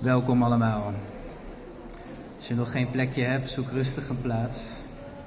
Welkom allemaal. Als je nog geen plekje hebt, zoek rustig een plaats.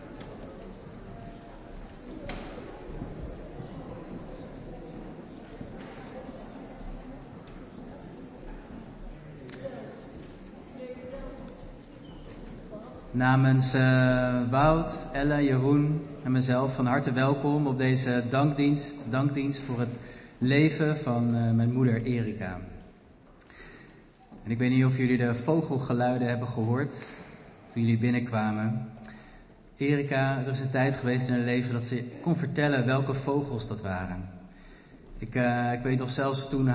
Namens Wout, Elle, Jeroen en mezelf van harte welkom op deze dankdienst voor het leven van mijn moeder Erika. En ik weet niet of jullie de vogelgeluiden hebben gehoord toen jullie binnenkwamen. Erika, er is een tijd geweest in haar leven dat ze kon vertellen welke vogels dat waren. Ik weet nog zelfs toen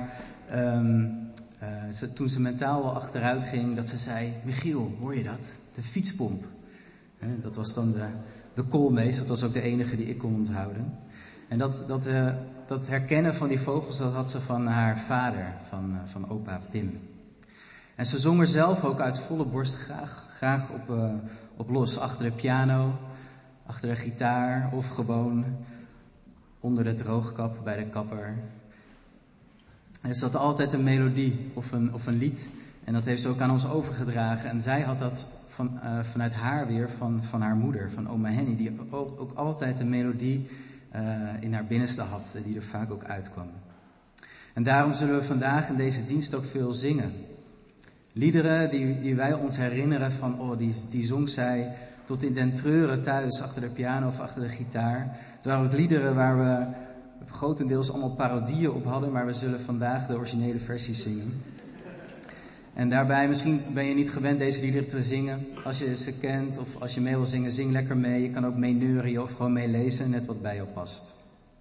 toen ze mentaal wel achteruit ging, dat ze zei: Michiel, hoor je dat? De fietspomp. Dat was dan de koolmees, dat was ook de enige die ik kon onthouden. En dat herkennen van die vogels, dat had ze van haar vader, van opa Pim. En ze zong er zelf ook uit volle borst graag op los. Achter de piano, achter de gitaar of gewoon onder de droogkap bij de kapper. En ze had altijd een melodie of een lied. En dat heeft ze ook aan ons overgedragen. En zij had dat vanuit haar weer van haar moeder, van oma Henny. Die ook altijd een melodie in haar binnenste had, die er vaak ook uitkwam. En daarom zullen we vandaag in deze dienst ook veel zingen. Liederen die wij ons herinneren van, die zong zij tot in den treuren thuis, achter de piano of achter de gitaar. Het waren ook liederen waar we grotendeels allemaal parodieën op hadden, maar we zullen vandaag de originele versies zingen. En daarbij, misschien ben je niet gewend deze liederen te zingen. Als je ze kent of als je mee wil zingen, zing lekker mee. Je kan ook mee neurien of gewoon mee lezen, net wat bij jou past.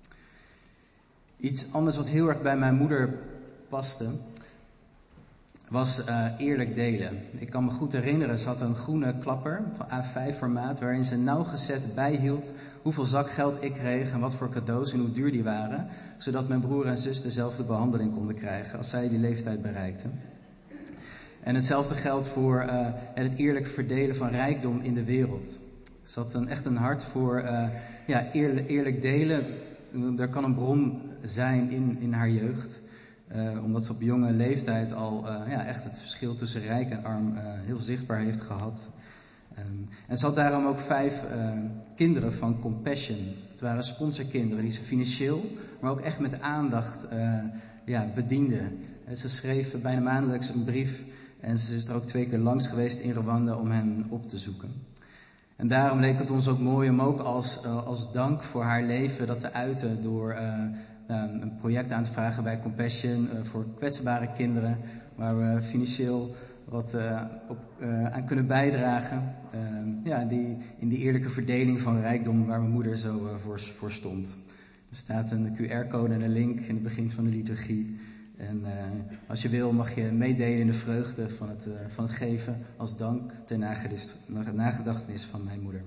Iets anders wat heel erg bij mijn moeder paste, was eerlijk delen. Ik kan me goed herinneren, ze had een groene klapper van A5 formaat, waarin ze nauwgezet bijhield hoeveel zakgeld ik kreeg en wat voor cadeaus en hoe duur die waren, zodat mijn broer en zus dezelfde behandeling konden krijgen als zij die leeftijd bereikten. En hetzelfde geldt voor het eerlijk verdelen van rijkdom in de wereld. Ze had echt een hart voor eerlijk delen. Er kan een bron zijn in haar jeugd. Omdat ze op jonge leeftijd al echt het verschil tussen rijk en arm heel zichtbaar heeft gehad. En ze had daarom ook 5 kinderen van Compassion. Het waren sponsorkinderen die ze financieel, maar ook echt met aandacht bediende. En ze schreef bijna maandelijks een brief. En ze is er ook 2 keer langs geweest in Rwanda om hen op te zoeken. En daarom leek het ons ook mooi om ook als dank voor haar leven dat te uiten door een project aan te vragen bij Compassion voor kwetsbare kinderen, waar we financieel wat aan kunnen bijdragen. In die eerlijke verdeling van rijkdom waar mijn moeder zo voor stond. Er staat een QR-code en een link in het begin van de liturgie. En als je wil mag je meedelen in de vreugde van het geven als dank ter nagedachtenis van mijn moeder.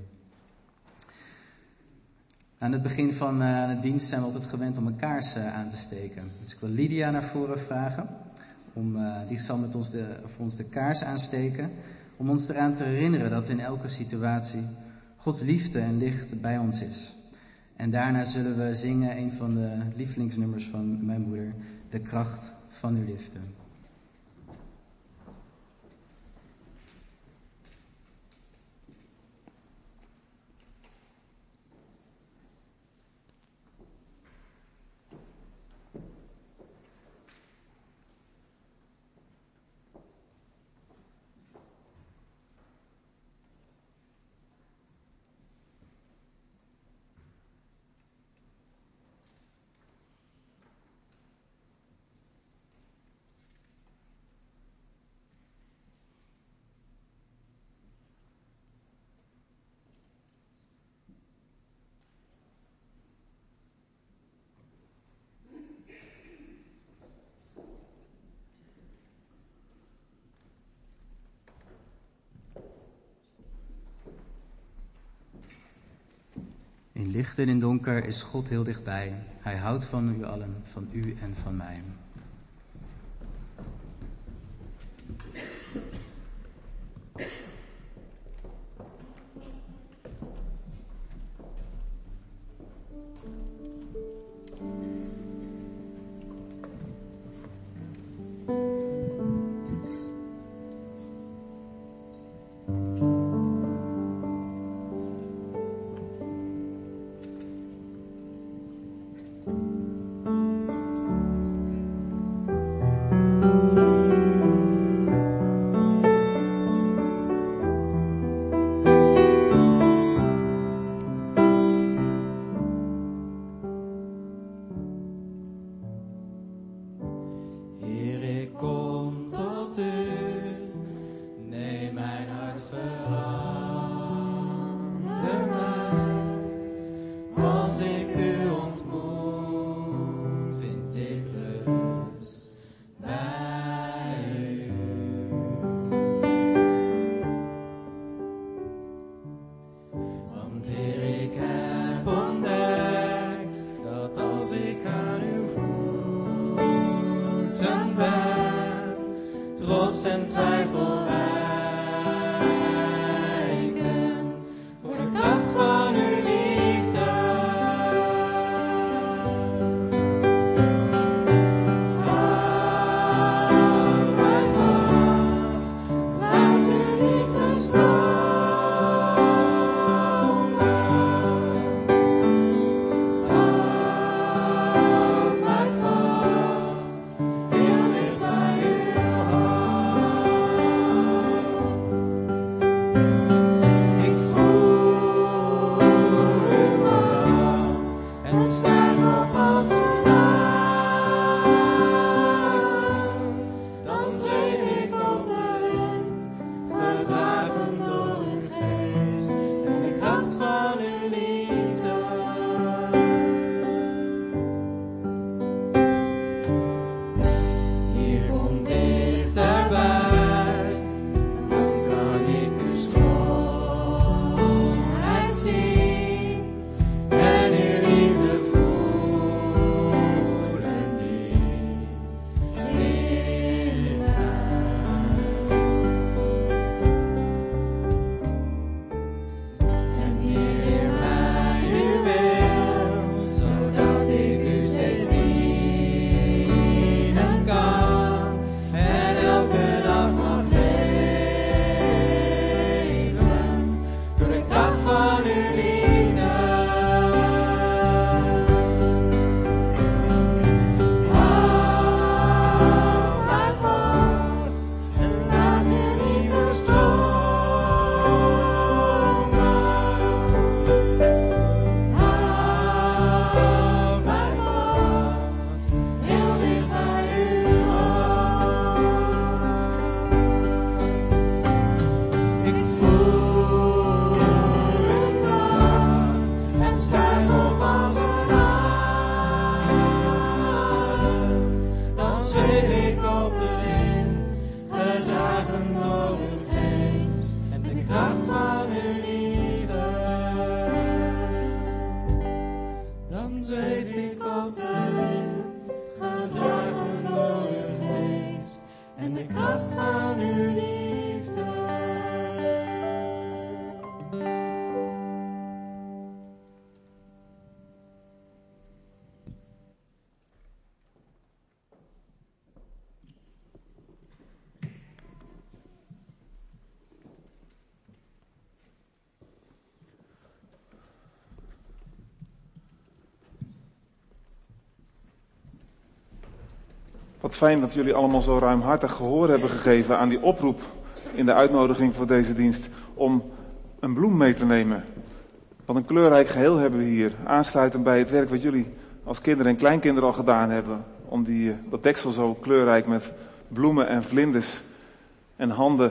Aan het begin van de dienst zijn we altijd gewend om een kaars aan te steken. Dus ik wil Lydia naar voren vragen. Die zal voor ons de kaars aansteken. Om ons eraan te herinneren dat in elke situatie Gods liefde en licht bij ons is. En daarna zullen we zingen een van de lievelingsnummers van mijn moeder. De kracht van uw liefde. In licht en in donker is God heel dichtbij. Hij houdt van u allen, van u en van mij. Wat fijn dat jullie allemaal zo ruimhartig gehoor hebben gegeven aan die oproep in de uitnodiging voor deze dienst om een bloem mee te nemen. Wat een kleurrijk geheel hebben we hier, aansluitend bij het werk wat jullie als kinderen en kleinkinderen al gedaan hebben. Om dat deksel zo kleurrijk met bloemen en vlinders en handen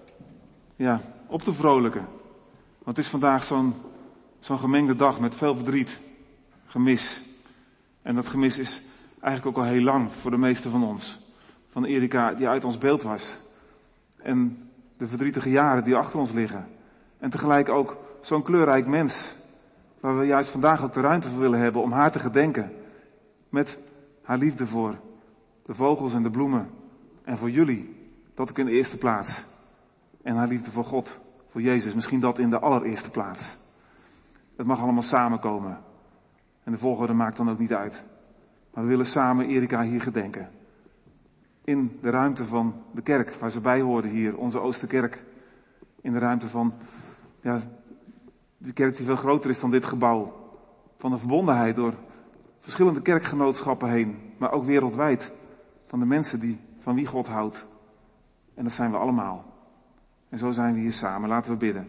op te vrolijken. Want het is vandaag zo'n gemengde dag met veel verdriet, gemis. En dat gemis is eigenlijk ook al heel lang voor de meesten van ons. Van Erika die uit ons beeld was. En de verdrietige jaren die achter ons liggen. En tegelijk ook zo'n kleurrijk mens. Waar we juist vandaag ook de ruimte voor willen hebben om haar te gedenken. Met haar liefde voor de vogels en de bloemen. En voor jullie. Dat ook in de eerste plaats. En haar liefde voor God. Voor Jezus. Misschien dat in de allereerste plaats. Het mag allemaal samenkomen. En de volgorde maakt dan ook niet uit. Maar we willen samen Erika hier gedenken. In de ruimte van de kerk, waar ze bij hoorden hier, onze Oosterkerk. In de ruimte van, de kerk die veel groter is dan dit gebouw. Van de verbondenheid door verschillende kerkgenootschappen heen, maar ook wereldwijd, van de mensen van wie God houdt. En dat zijn we allemaal. En zo zijn we hier samen. Laten we bidden.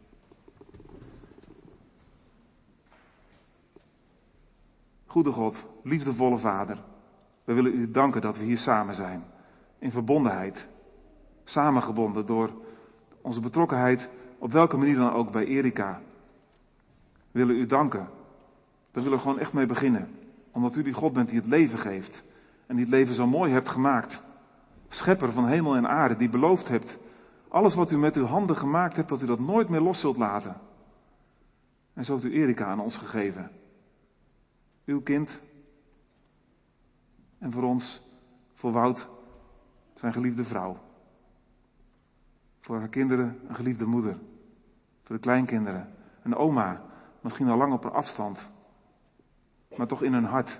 Goede God, liefdevolle Vader, we willen u danken dat we hier samen zijn. In verbondenheid. Samengebonden door onze betrokkenheid, op welke manier dan ook, bij Erika. We willen u danken. Daar willen we gewoon echt mee beginnen. Omdat u die God bent die het leven geeft. En die het leven zo mooi hebt gemaakt. Schepper van hemel en aarde, die beloofd hebt. Alles wat u met uw handen gemaakt hebt, dat u dat nooit meer los zult laten. En zo heeft u Erika aan ons gegeven. Uw kind. En voor ons, voor Wout, zijn geliefde vrouw. Voor haar kinderen een geliefde moeder. Voor de kleinkinderen een oma, misschien al lang op een afstand. Maar toch in hun hart.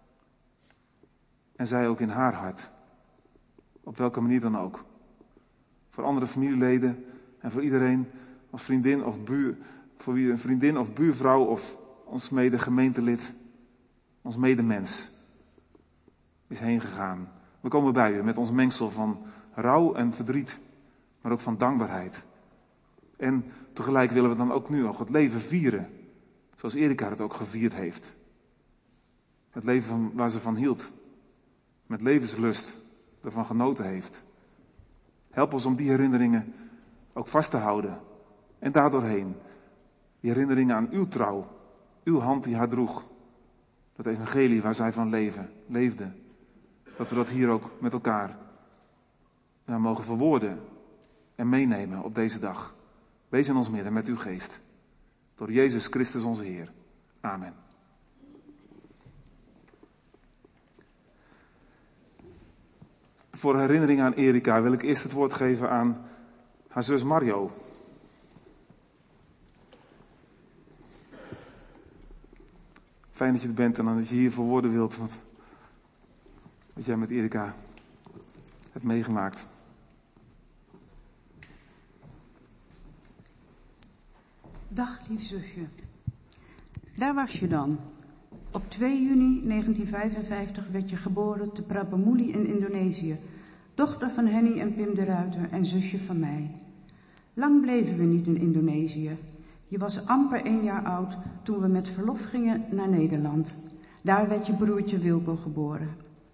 En zij ook in haar hart. Op welke manier dan ook. Voor andere familieleden en voor iedereen als vriendin of voor wie een vriendin of buurvrouw of ons mede gemeentelid, ons medemens is heen gegaan. We komen bij u met ons mengsel van rouw en verdriet, maar ook van dankbaarheid. En tegelijk willen we dan ook nu nog het leven vieren, zoals Erika het ook gevierd heeft. Het leven waar ze van hield, met levenslust, ervan genoten heeft. Help ons om die herinneringen ook vast te houden. En daardoorheen, die herinneringen aan uw trouw, uw hand die haar droeg. Dat evangelie waar zij van leefde. Dat we dat hier ook met elkaar mogen verwoorden en meenemen op deze dag. Wees in ons midden met uw geest. Door Jezus Christus onze Heer. Amen. Voor herinnering aan Erika wil ik eerst het woord geven aan haar zus Mario. Fijn dat je er bent en dat je hier voor woorden wilt wat jij met Erika hebt meegemaakt. Dag lief zusje. Daar was je dan. Op 2 juni 1955 werd je geboren te Prabamuli in Indonesië. Dochter van Henny en Pim de Ruiter en zusje van mij. Lang bleven we niet in Indonesië. Je was amper 1 jaar oud toen we met verlof gingen naar Nederland. Daar werd je broertje Wilco geboren.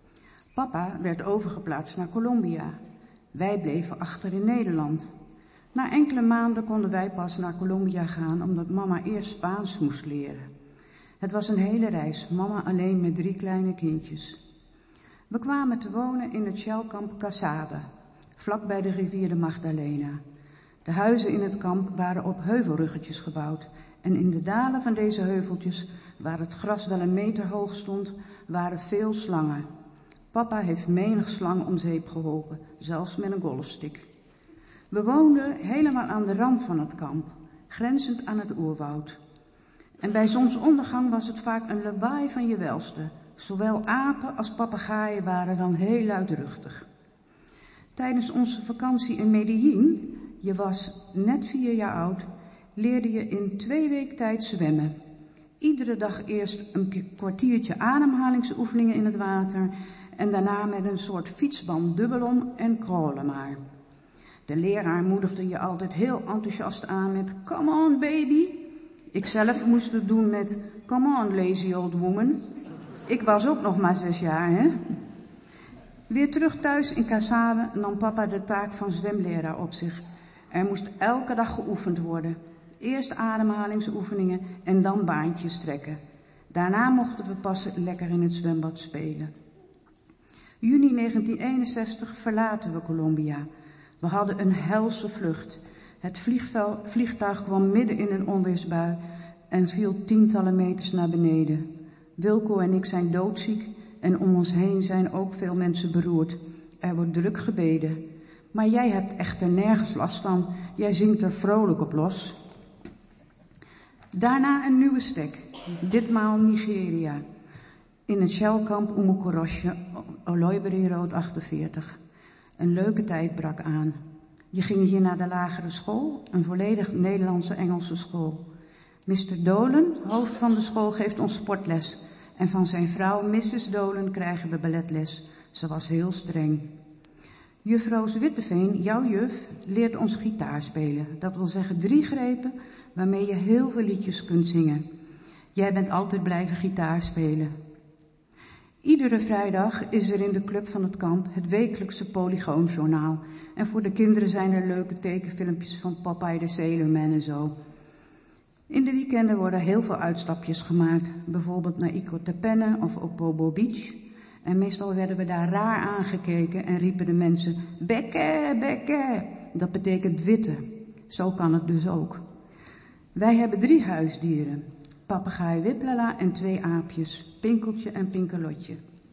Papa werd overgeplaatst naar Colombia. Wij bleven achter in Nederland. Na enkele maanden konden wij pas naar Colombia gaan omdat mama eerst Spaans moest leren. Het was een hele reis, mama alleen met 3 kleine kindjes. We kwamen te wonen in het Shellkamp Casabe, vlak bij de rivier de Magdalena. De huizen in het kamp waren op heuvelruggetjes gebouwd en in de dalen van deze heuveltjes, waar het gras wel 1 meter hoog stond, waren veel slangen. Papa heeft menig slang om zeep geholpen, zelfs met een golfstick. We woonden helemaal aan de rand van het kamp, grenzend aan het oerwoud. En bij zonsondergang was het vaak een lawaai van je welste. Zowel apen als papegaaien waren dan heel luidruchtig. Tijdens onze vakantie in Medellin, je was net 4 jaar oud, leerde je in 2 weken tijd zwemmen. Iedere dag eerst een kwartiertje ademhalingsoefeningen in het water en daarna met een soort fietsband dubbelom en krollen maar. De leraar moedigde je altijd heel enthousiast aan met "Come on baby". Ikzelf moest het doen met "Come on lazy old woman". Ik was ook nog maar 6 jaar, hè. Weer terug thuis in Casabe nam papa de taak van zwemleraar op zich. Er moest elke dag geoefend worden. Eerst ademhalingsoefeningen en dan baantjes trekken. Daarna mochten we pas lekker in het zwembad spelen. Juni 1961 verlaten we Colombia. We hadden een helse vlucht. Het vliegtuig kwam midden in een onweersbui en viel tientallen meters naar beneden. Wilco en ik zijn doodziek en om ons heen zijn ook veel mensen beroerd. Er wordt druk gebeden. Maar jij hebt echter nergens last van. Jij zingt er vrolijk op los. Daarna een nieuwe stek. Ditmaal Nigeria. In het Shellkamp Umukorosje, Oloibiri Road 48. Een leuke tijd brak aan. Je ging hier naar de lagere school, een volledig Nederlandse-Engelse school. Mr. Dolen, hoofd van de school, geeft ons sportles. En van zijn vrouw, Mrs. Dolan, krijgen we balletles. Ze was heel streng. Juffrouw Witteveen, jouw juf, leert ons gitaar spelen. Dat wil zeggen 3 grepen waarmee je heel veel liedjes kunt zingen. Jij bent altijd blijven gitaar spelen. Iedere vrijdag is er in de club van het kamp het wekelijkse Polygoonjournaal. En voor de kinderen zijn er leuke tekenfilmpjes van Popeye de Sailorman en zo. In de weekenden worden heel veel uitstapjes gemaakt. Bijvoorbeeld naar Icotapenne of op Bobo Beach. En meestal werden we daar raar aangekeken en riepen de mensen, bekke, bekke. Dat betekent witte. Zo kan het dus ook. Wij hebben 3 huisdieren. Papegaai Wiplala en 2 aapjes, Pinkeltje en Pinkelotje.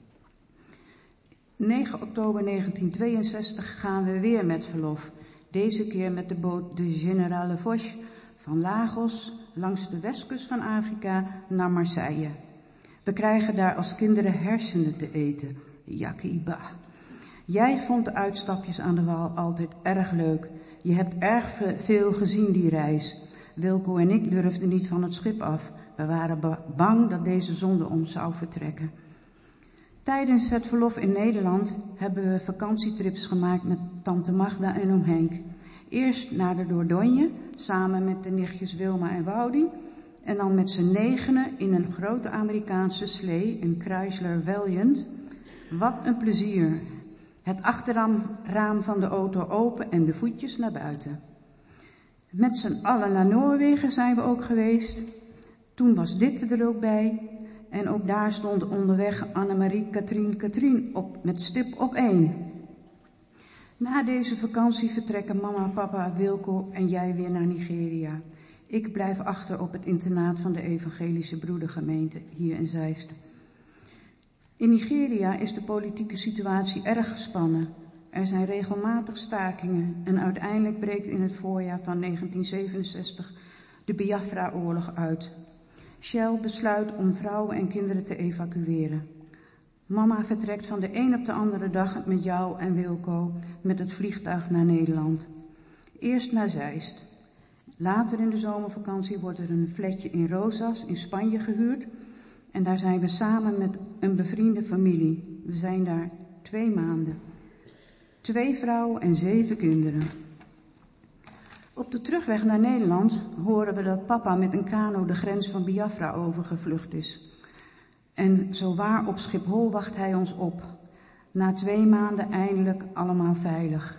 9 oktober 1962 gaan we weer met verlof. Deze keer met de boot de Generale Foch van Lagos langs de westkust van Afrika naar Marseille. We krijgen daar als kinderen hersenen te eten. Yakiba. Jij vond de uitstapjes aan de Waal altijd erg leuk. Je hebt erg veel gezien die reis. Wilco en ik durfden niet van het schip af. We waren bang dat deze zonder ons zou vertrekken. Tijdens het verlof in Nederland hebben we vakantietrips gemaakt met tante Magda en oom Henk. Eerst naar de Dordogne, samen met de nichtjes Wilma en Woudi. En dan met z'n 9 in een grote Amerikaanse slee, een Chrysler Valiant. Wat een plezier. Het achterraam van de auto open en de voetjes naar buiten. Met z'n allen naar Noorwegen zijn we ook geweest. Toen was dit er ook bij. En ook daar stond onderweg Annemarie Katrien op met stip op 1. Na deze vakantie vertrekken mama, papa, Wilco en jij weer naar Nigeria. Ik blijf achter op het internaat van de Evangelische Broedergemeente hier in Zeist. In Nigeria is de politieke situatie erg gespannen. Er zijn regelmatig stakingen en uiteindelijk breekt in het voorjaar van 1967 de Biafra-oorlog uit. Shell besluit om vrouwen en kinderen te evacueren. Mama vertrekt van de een op de andere dag met jou en Wilco met het vliegtuig naar Nederland. Eerst naar Zeist. Later in de zomervakantie wordt er een flatje in Rosas in Spanje gehuurd. En daar zijn we samen met een bevriende familie. We zijn daar 2 maanden. 2 vrouwen en 7 kinderen. Op de terugweg naar Nederland horen we dat papa met een kano de grens van Biafra overgevlucht is. En zowaar op Schiphol wacht hij ons op. Na 2 maanden eindelijk allemaal veilig.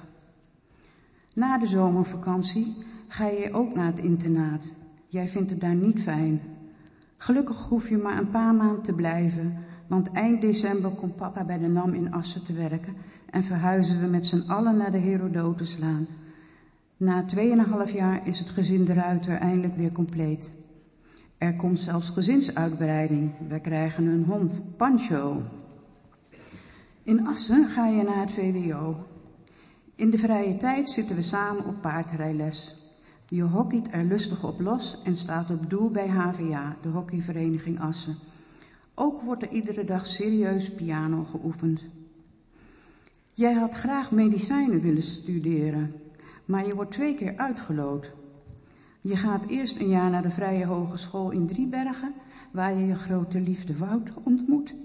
Na de zomervakantie ga je ook naar het internaat. Jij vindt het daar niet fijn. Gelukkig hoef je maar een paar maanden te blijven, want eind december komt papa bij de NAM in Assen te werken en verhuizen we met z'n allen naar de Herodotuslaan. Na 2,5 jaar is het gezin de Ruiter eindelijk weer compleet. Er komt zelfs gezinsuitbreiding. Wij krijgen een hond, Pancho. In Assen ga je naar het VWO. In de vrije tijd zitten we samen op paardrijles. Je hockeyt er lustig op los en staat op doel bij HVA, de hockeyvereniging Assen. Ook wordt er iedere dag serieus piano geoefend. Jij had graag medicijnen willen studeren, maar je wordt 2 keer uitgeloot. Je gaat eerst een jaar naar de Vrije Hogeschool in Driebergen, waar je je grote liefde Wout ontmoet.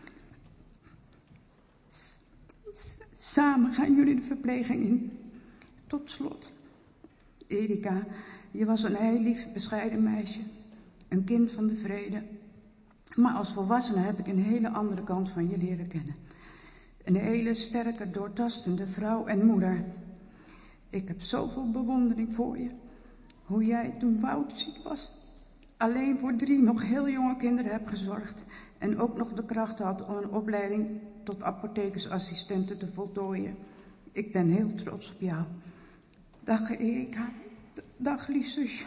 Samen gaan jullie de verpleging in. Tot slot, Erika, je was een heel lief, bescheiden meisje. Een kind van de vrede. Maar als volwassene heb ik een hele andere kant van je leren kennen. Een hele sterke, doortastende vrouw en moeder. Ik heb zoveel bewondering voor je. Hoe jij toen Wout ziek was, alleen voor 3 nog heel jonge kinderen hebt gezorgd. En ook nog de kracht had om een opleiding tot apothekersassistente te voltooien. Ik ben heel trots op jou. Dag Erika. Dag lief zusje.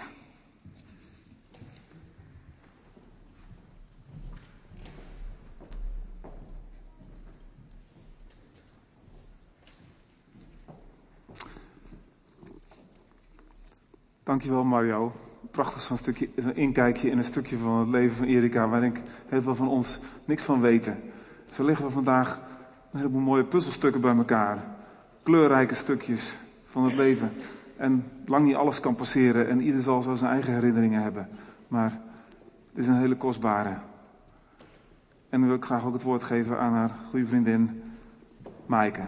Dankjewel Mario. Prachtig zo'n stukje, zo'n inkijkje in een stukje van het leven van Erika, waar denk ik heel veel van ons niks van weten. Zo liggen we vandaag een heleboel mooie puzzelstukken bij elkaar. Kleurrijke stukjes van het leven. En lang niet alles kan passeren en ieder zal zo zijn eigen herinneringen hebben. Maar het is een hele kostbare. En dan wil ik graag ook het woord geven aan haar goede vriendin Maaike.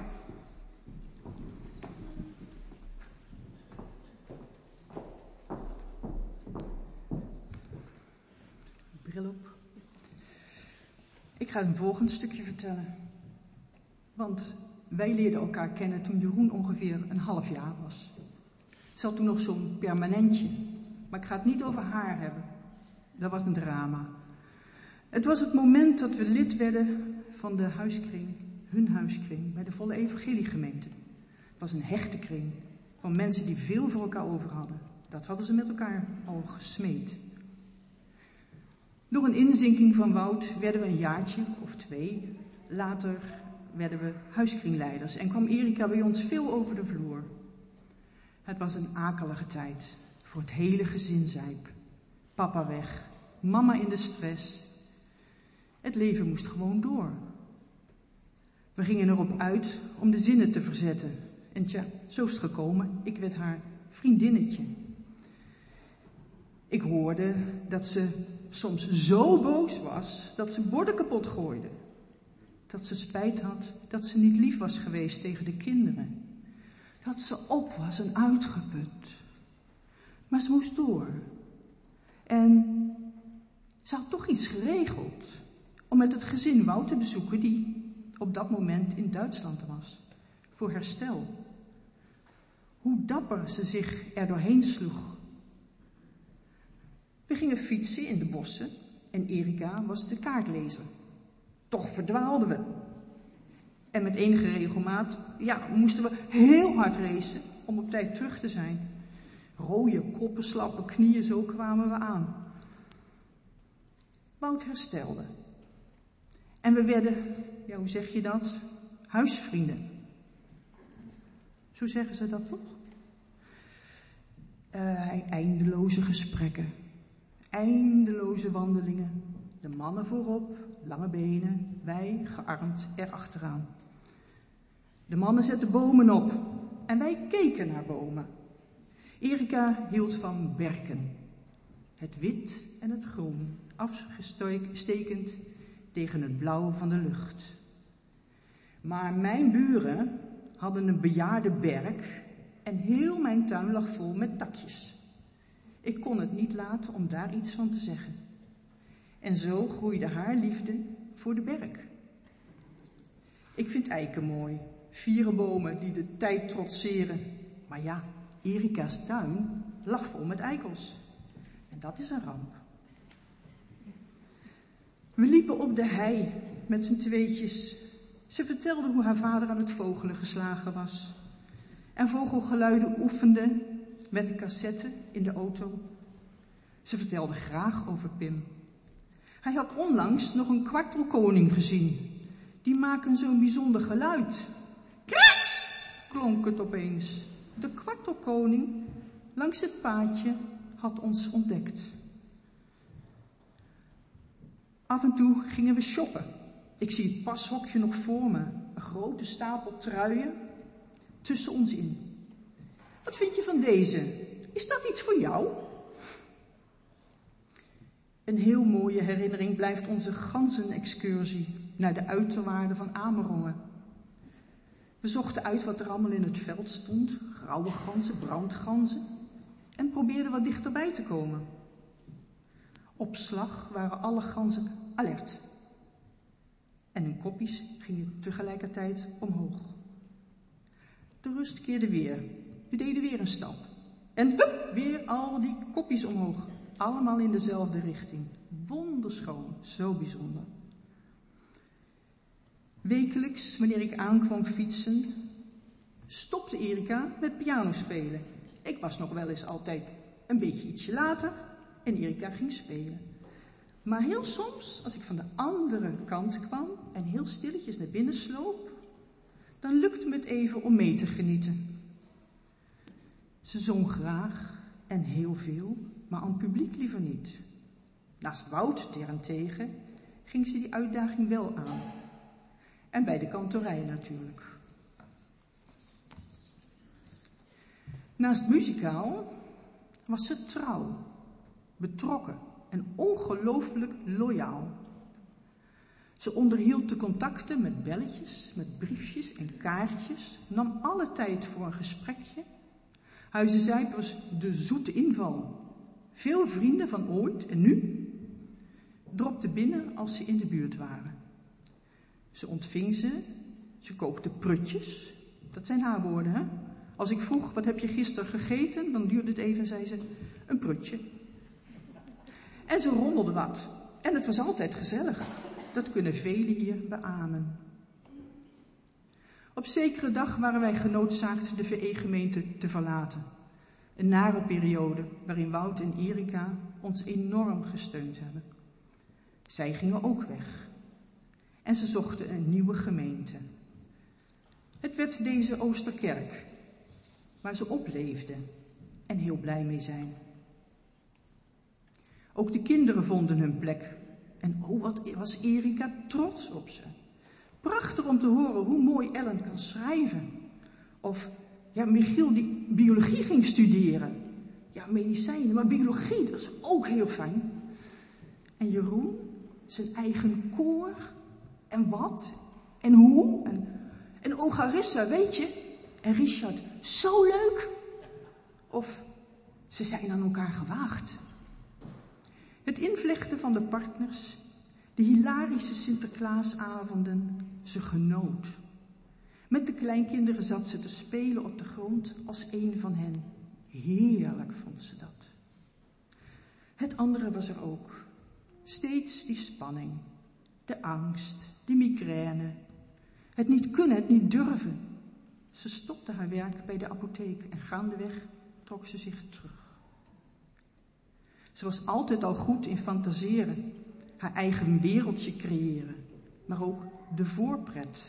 Bril op. Ik ga een volgend stukje vertellen. Want wij leerden elkaar kennen toen Jeroen ongeveer een half jaar was. Ze had toen nog zo'n permanentje. Maar ik ga het niet over haar hebben. Dat was een drama. Het was het moment dat we lid werden van de huiskring, hun huiskring, bij de Volle Evangeliegemeente. Het was een hechte kring van mensen die veel voor elkaar over hadden. Dat hadden ze met elkaar al gesmeed. Door een inzinking van Wout werden we een jaartje of 2 later werden we huiskringleiders en kwam Erika bij ons veel over de vloer. Het was een akelige tijd voor het hele gezin Zijp. Papa weg, mama in de stress. Het leven moest gewoon door. We gingen erop uit om de zinnen te verzetten. En tja, zo is het gekomen. Ik werd haar vriendinnetje. Ik hoorde dat ze soms zo boos was dat ze borden kapot gooide. Dat ze spijt had dat ze niet lief was geweest tegen de kinderen. Dat ze op was en uitgeput. Maar ze moest door. En ze had toch iets geregeld om met het gezin Wout te bezoeken die op dat moment in Duitsland was. Voor herstel. Hoe dapper ze zich er doorheen sloeg. We gingen fietsen in de bossen en Erika was de kaartlezer. Toch verdwaalden we. En met enige regelmaat, moesten we heel hard racen om op tijd terug te zijn. Rode koppen, slappe knieën, zo kwamen we aan. Wout herstelde. En we werden, hoe zeg je dat? Huisvrienden. Zo zeggen ze dat toch? Eindeloze gesprekken. Eindeloze wandelingen. De mannen voorop, lange benen, wij gearmd erachteraan. De mannen zetten bomen op en wij keken naar bomen. Erika hield van berken. Het wit en het groen, afstekend tegen het blauw van de lucht. Maar mijn buren hadden een bejaarde berk en heel mijn tuin lag vol met takjes. Ik kon het niet laten om daar iets van te zeggen. En zo groeide haar liefde voor de berk. Ik vind eiken mooi, vierenbomen die de tijd trotseren. Maar ja, Erika's tuin lag vol met eikels. En dat is een ramp. We liepen op de hei met z'n tweetjes. Ze vertelde hoe haar vader aan het vogelen geslagen was. En vogelgeluiden oefende met een cassette in de auto. Ze vertelde graag over Pim. Hij had onlangs nog een kwartelkoning gezien. Die maken zo'n bijzonder geluid. Kraks! Klonk het opeens. De kwartelkoning langs het paadje had ons ontdekt. Af en toe gingen we shoppen. Ik zie het pashokje nog voor me. Een grote stapel truien tussen ons in. Wat vind je van deze? Is dat iets voor jou? Een heel mooie herinnering blijft onze ganzenexcursie naar de uiterwaarden van Amerongen. We zochten uit wat er allemaal in het veld stond. Grauwe ganzen, brandganzen. En probeerden wat dichterbij te komen. Op slag waren alle ganzen alert. En hun kopjes gingen tegelijkertijd omhoog. De rust keerde weer. We deden weer een stap. En hup, weer al die kopjes omhoog. Allemaal in dezelfde richting. Wonderschoon, zo bijzonder. Wekelijks, wanneer ik aankwam fietsen, stopte Erika met piano spelen. Ik was nog wel eens altijd een beetje ietsje later en Erika ging spelen. Maar heel soms, als ik van de andere kant kwam en heel stilletjes naar binnen sloop, dan lukte me het even om mee te genieten. Ze zong graag en heel veel, maar aan het publiek liever niet. Naast Wout daarentegen ging ze die uitdaging wel aan. En bij de kantorij natuurlijk. Naast muzikaal was ze trouw, betrokken en ongelooflijk loyaal. Ze onderhield de contacten met belletjes, met briefjes en kaartjes, nam alle tijd voor een gesprekje. Huize Zijp was de zoete inval. Veel vrienden van ooit en nu dropte binnen als ze in de buurt waren. Ze ontving ze kookte prutjes. Dat zijn haar woorden, hè? Als ik vroeg, wat heb je gisteren gegeten? Dan duurde het even, zei ze, een prutje. En ze rommelde wat. En het was altijd gezellig. Dat kunnen velen hier beamen. Op zekere dag waren wij genoodzaakt de VE-gemeente te verlaten. Een nare periode waarin Wout en Erika ons enorm gesteund hebben. Zij gingen ook weg. En ze zochten een nieuwe gemeente. Het werd deze Oosterkerk, waar ze opleefden en heel blij mee zijn. Ook de kinderen vonden hun plek. En oh, wat was Erika trots op ze. Prachtig om te horen hoe mooi Ellen kan schrijven. Of, ja, Michiel die biologie ging studeren. Ja, medicijnen, maar biologie, dat is ook heel fijn. En Jeroen, zijn eigen koor. En wat? En hoe? En Ogarissa, weet je? En Richard, zo leuk. Of, ze zijn aan elkaar gewaagd. Het invlechten van de partners, de hilarische Sinterklaasavonden, ze genoot. Met de kleinkinderen zat ze te spelen op de grond als een van hen. Heerlijk vond ze dat. Het andere was er ook. Steeds die spanning, de angst, die migraine. Het niet kunnen, het niet durven. Ze stopte haar werk bij de apotheek en gaandeweg trok ze zich terug. Ze was altijd al goed in fantaseren, haar eigen wereldje creëren, maar ook de voorpret.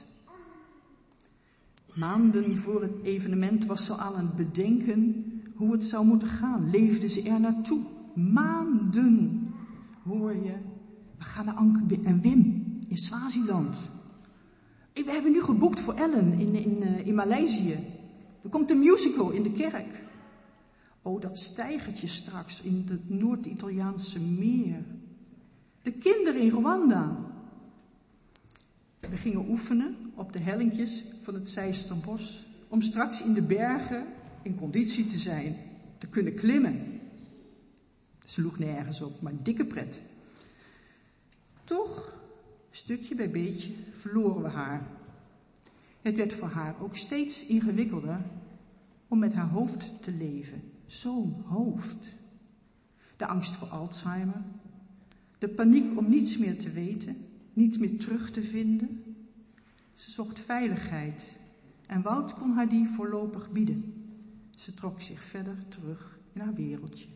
Maanden voor het evenement was ze al aan het bedenken hoe het zou moeten gaan. Leefde ze er naartoe? Maanden, hoor je. We gaan naar Anke en Wim in Swaziland. We hebben nu geboekt voor Ellen in Maleisië. Er komt een musical in de kerk. Oh, dat steigertje straks in het Noord-Italiaanse meer. De kinderen in Rwanda. We gingen oefenen op de hellinkjes van het Zeisterbos om straks in de bergen in conditie te zijn, te kunnen klimmen. Ze sloeg nergens op, maar dikke pret. Toch, stukje bij beetje, verloren we haar. Het werd voor haar ook steeds ingewikkelder om met haar hoofd te leven. Zo'n hoofd. De angst voor Alzheimer. De paniek om niets meer te weten, niets meer terug te vinden. Ze zocht veiligheid en Wout kon haar die voorlopig bieden. Ze trok zich verder terug in haar wereldje.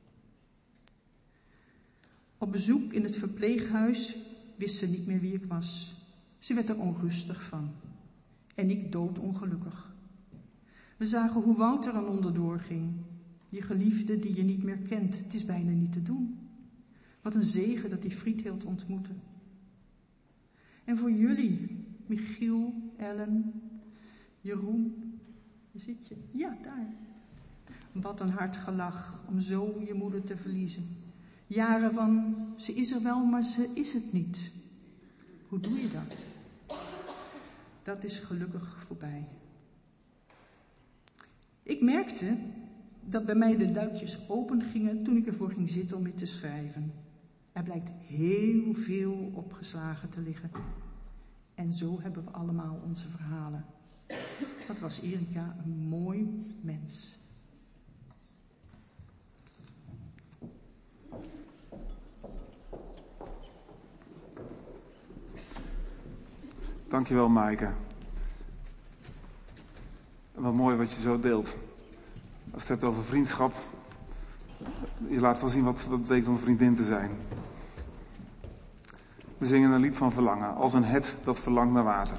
Op bezoek in het verpleeghuis wist ze niet meer wie ik was. Ze werd er onrustig van. En ik doodongelukkig. We zagen hoe Wout er aan onderdoor ging. Je geliefde die je niet meer kent. Het is bijna niet te doen. Wat een zegen dat die Friedhild ontmoette. En voor jullie, Michiel, Ellen, Jeroen, waar zit je? Ja, daar. Wat een hard gelach om zo je moeder te verliezen. Jaren van, ze is er wel, maar ze is het niet. Hoe doe je dat? Dat is gelukkig voorbij. Ik merkte dat bij mij de luikjes open gingen toen ik ervoor ging zitten om het te schrijven. Er blijkt heel veel opgeslagen te liggen. En zo hebben we allemaal onze verhalen. Wat was Erika een mooi mens. Dankjewel, Maaike. Wat mooi wat je zo deelt. Als je het hebt over vriendschap, je laat wel zien wat het betekent om vriendin te zijn. We zingen een lied van verlangen, als een het dat verlangt naar water.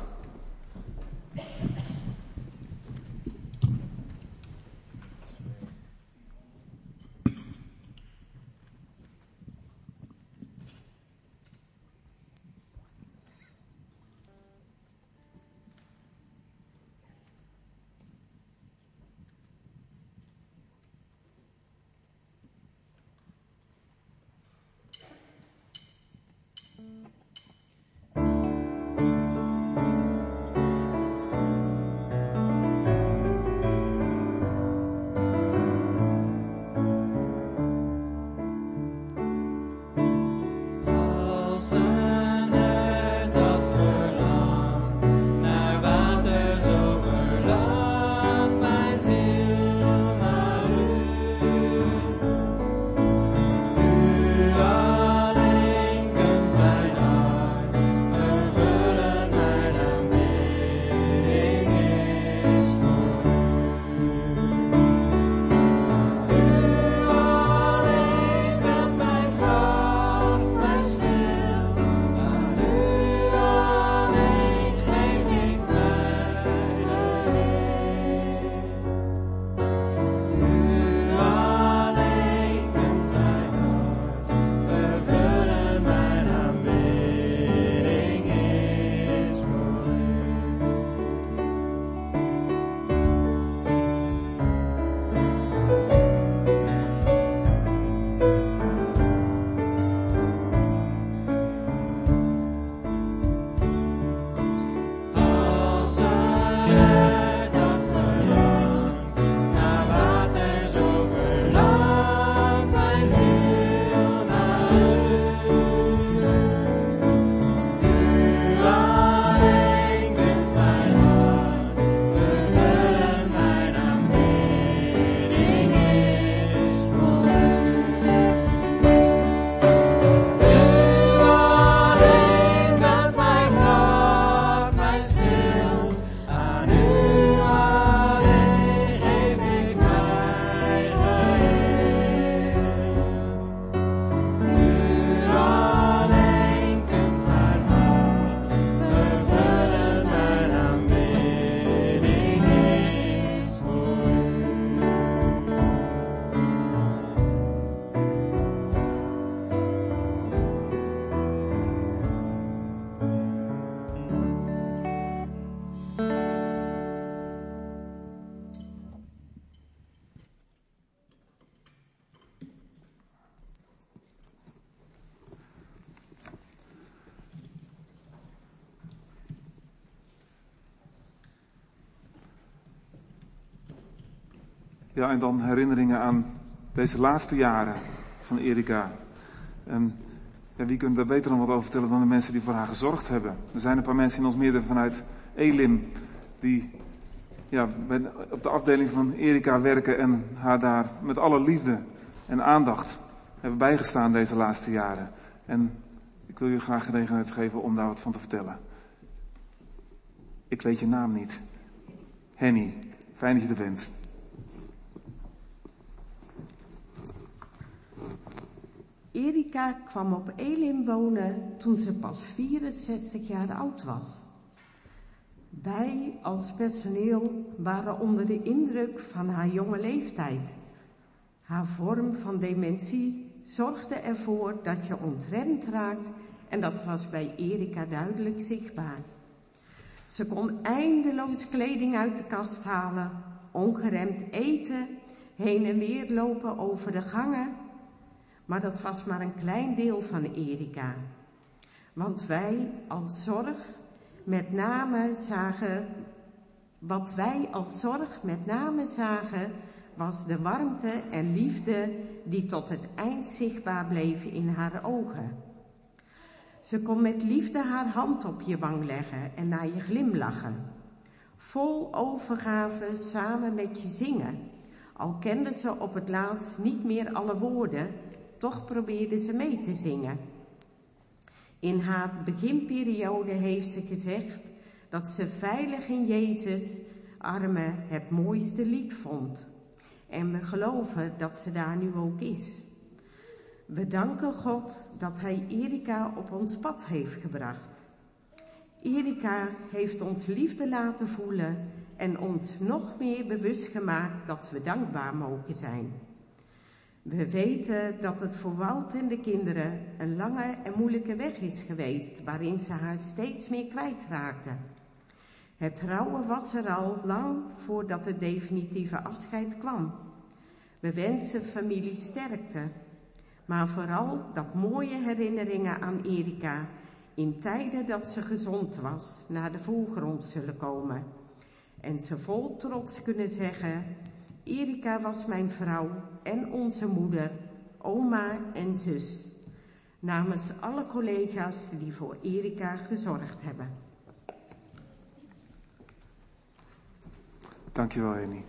Ja, en dan herinneringen aan deze laatste jaren van Erika. En ja, wie kunt daar beter dan wat over vertellen dan de mensen die voor haar gezorgd hebben. Er zijn een paar mensen in ons midden vanuit Elim die op de afdeling van Erika werken en haar daar met alle liefde en aandacht hebben bijgestaan deze laatste jaren. En ik wil je graag gelegenheid geven om daar wat van te vertellen. Ik weet je naam niet. Henny, fijn dat je er bent. Erika kwam op Elim wonen toen ze pas 64 jaar oud was. Wij als personeel waren onder de indruk van haar jonge leeftijd. Haar vorm van dementie zorgde ervoor dat je ontremd raakt en dat was bij Erika duidelijk zichtbaar. Ze kon eindeloos kleding uit de kast halen, ongeremd eten, heen en weer lopen over de gangen. Maar dat was maar een klein deel van Erika. Want wij als zorg met name zagen, was de warmte en liefde die tot het eind zichtbaar bleven in haar ogen. Ze kon met liefde haar hand op je wang leggen en naar je glimlachen. Vol overgave samen met je zingen. Al kende ze op het laatst niet meer alle woorden, toch probeerde ze mee te zingen. In haar beginperiode heeft ze gezegd dat ze veilig in Jezus' armen het mooiste lied vond. En we geloven dat ze daar nu ook is. We danken God dat Hij Erika op ons pad heeft gebracht. Erika heeft ons liefde laten voelen en ons nog meer bewust gemaakt dat we dankbaar mogen zijn. We weten dat het voor Wout en de kinderen een lange en moeilijke weg is geweest, waarin ze haar steeds meer kwijtraakten. Het rouwen was er al lang voordat het definitieve afscheid kwam. We wensen familie sterkte, maar vooral dat mooie herinneringen aan Erika in tijden dat ze gezond was naar de voorgrond zullen komen. En ze vol trots kunnen zeggen: Erika was mijn vrouw en onze moeder, oma en zus. Namens alle collega's die voor Erika gezorgd hebben. Dankjewel, Henny.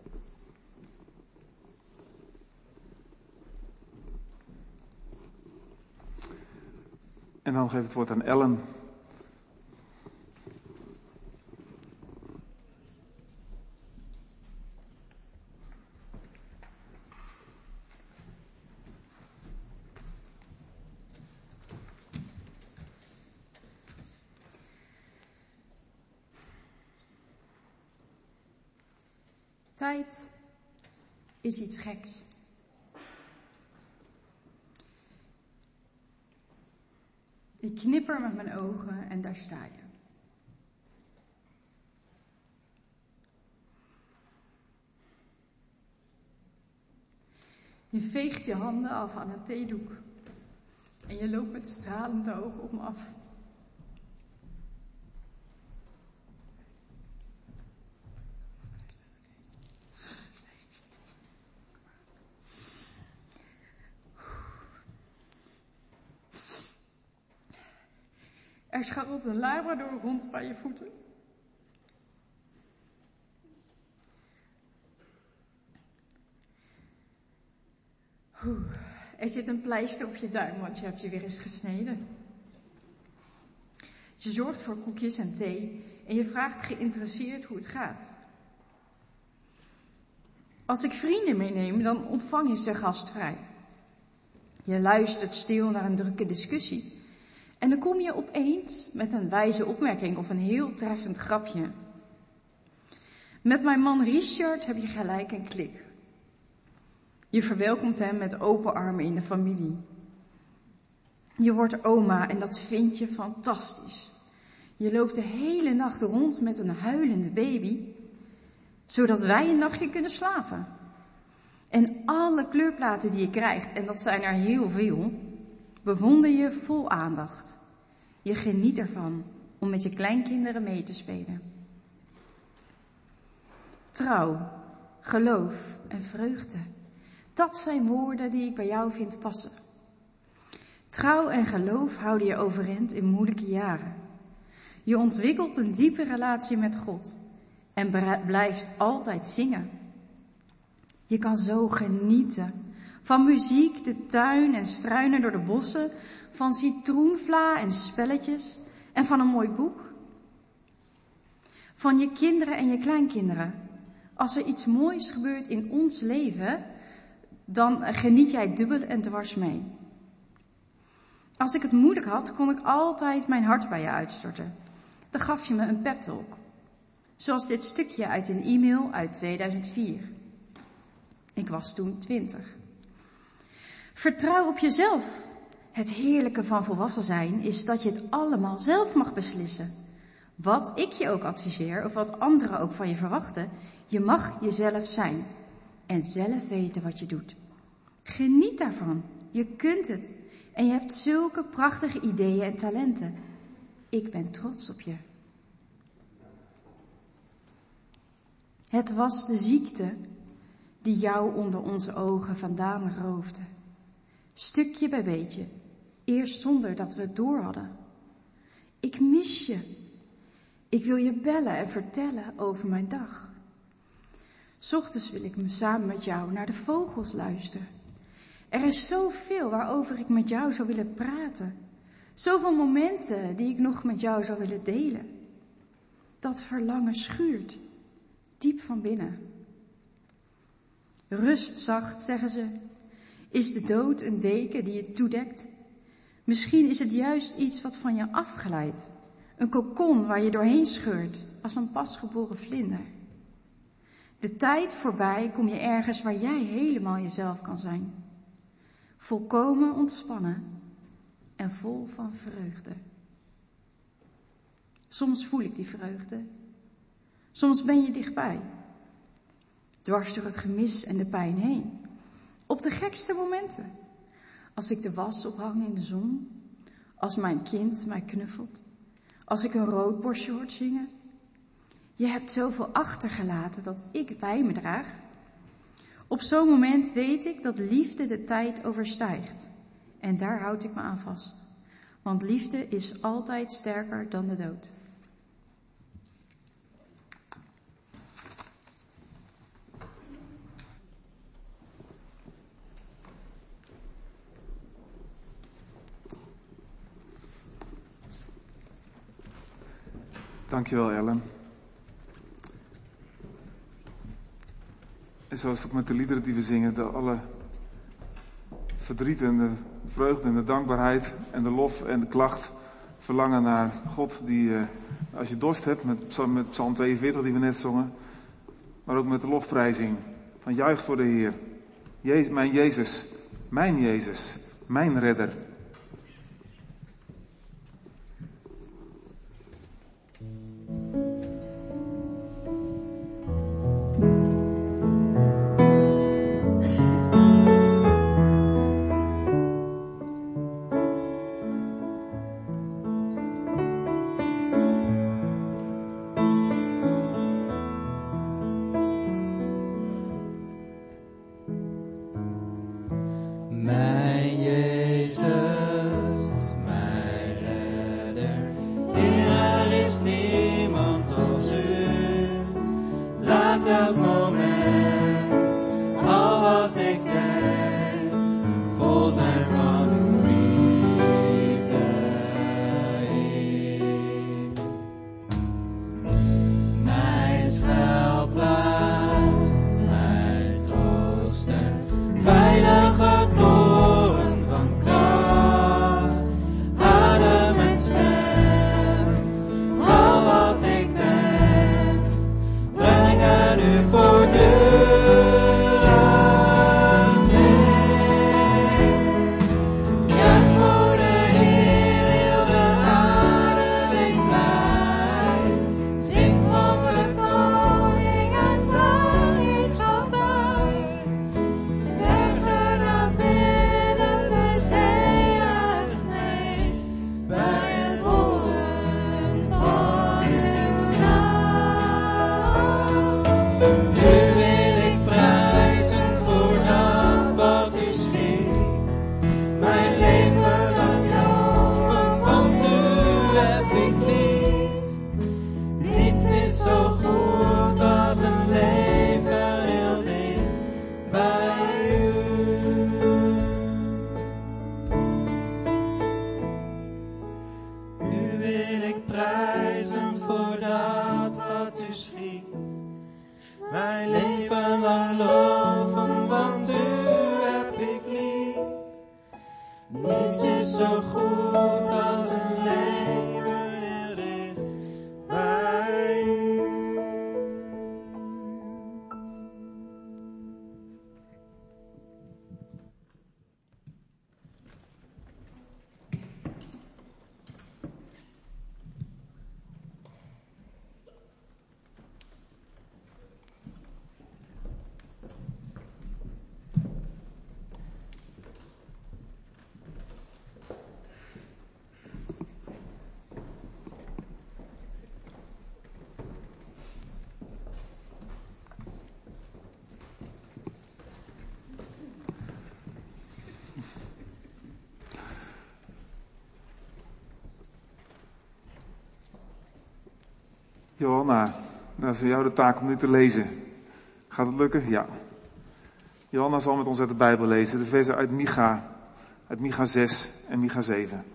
En dan geef ik het woord aan Ellen. Tijd is iets geks. Ik knipper met mijn ogen en daar sta je. Je veegt je handen af aan een theedoek en je loopt met stralende ogen op me af. Er scharrelt een labrador rond bij je voeten. Er zit een pleister op je duim, want je hebt je weer eens gesneden. Je zorgt voor koekjes en thee en je vraagt geïnteresseerd hoe het gaat. Als ik vrienden meeneem, dan ontvang je ze gastvrij. Je luistert stil naar een drukke discussie. En dan kom je opeens met een wijze opmerking of een heel treffend grapje. Met mijn man Richard heb je gelijk een klik. Je verwelkomt hem met open armen in de familie. Je wordt oma en dat vind je fantastisch. Je loopt de hele nacht rond met een huilende baby, zodat wij een nachtje kunnen slapen. En alle kleurplaten die je krijgt, en dat zijn er heel veel, bewonder je vol aandacht. Je geniet ervan om met je kleinkinderen mee te spelen. Trouw, geloof en vreugde. Dat zijn woorden die ik bij jou vind passen. Trouw en geloof houden je overeind in moeilijke jaren. Je ontwikkelt een diepe relatie met God en blijft altijd zingen. Je kan zo genieten van muziek, de tuin en struinen door de bossen, van citroenvla en spelletjes en van een mooi boek. Van je kinderen en je kleinkinderen. Als er iets moois gebeurt in ons leven, dan geniet jij dubbel en dwars mee. Als ik het moeilijk had, kon ik altijd mijn hart bij je uitstorten. Dan gaf je me een pep talk. Zoals dit stukje uit een e-mail uit 2004. Ik was toen 20. Vertrouw op jezelf. Het heerlijke van volwassen zijn is dat je het allemaal zelf mag beslissen. Wat ik je ook adviseer of wat anderen ook van je verwachten, je mag jezelf zijn. En zelf weten wat je doet. Geniet daarvan. Je kunt het. En je hebt zulke prachtige ideeën en talenten. Ik ben trots op je. Het was de ziekte die jou onder onze ogen vandaan roofde. Stukje bij beetje. Eerst zonder dat we het door hadden. Ik mis je. Ik wil je bellen en vertellen over mijn dag. 's Ochtends wil ik samen met jou naar de vogels luisteren. Er is zoveel waarover ik met jou zou willen praten. Zoveel momenten die ik nog met jou zou willen delen. Dat verlangen schuurt, diep van binnen. Rust zacht, zeggen ze. Is de dood een deken die je toedekt? Misschien is het juist iets wat van je afglijdt. Een kokon waar je doorheen scheurt, als een pasgeboren vlinder. De tijd voorbij kom je ergens waar jij helemaal jezelf kan zijn. Volkomen ontspannen en vol van vreugde. Soms voel ik die vreugde. Soms ben je dichtbij. Dwars door het gemis en de pijn heen. Op de gekste momenten. Als ik de was ophang in de zon. Als mijn kind mij knuffelt. Als ik een roodborstje hoort zingen. Je hebt zoveel achtergelaten dat ik bij me draag. Op zo'n moment weet ik dat liefde de tijd overstijgt. En daar houd ik me aan vast. Want liefde is altijd sterker dan de dood. Dankjewel, Ellen. En zo is het ook met de liederen die we zingen. Alle verdriet en de vreugde en de dankbaarheid en de lof en de klacht verlangen naar God die, als je dorst hebt, met Psalm 42 die we net zongen, maar ook met de lofprijzing van juich voor de Heer. Mijn Jezus, mijn redder. Mijn Jezus. ik lief. Niets is zo goed als een leven heel dicht bij u. U wil ik prijzen voor dat wat u schiet. Mijn leven lang loven, want u heb ik lief. Niets is zo goed als een leven heel dicht bij u. Johanna, dat is aan jou de taak om nu te lezen. Gaat het lukken? Ja. Johanna zal met ons uit de Bijbel lezen, de versen uit Micha 6 en Micha 7.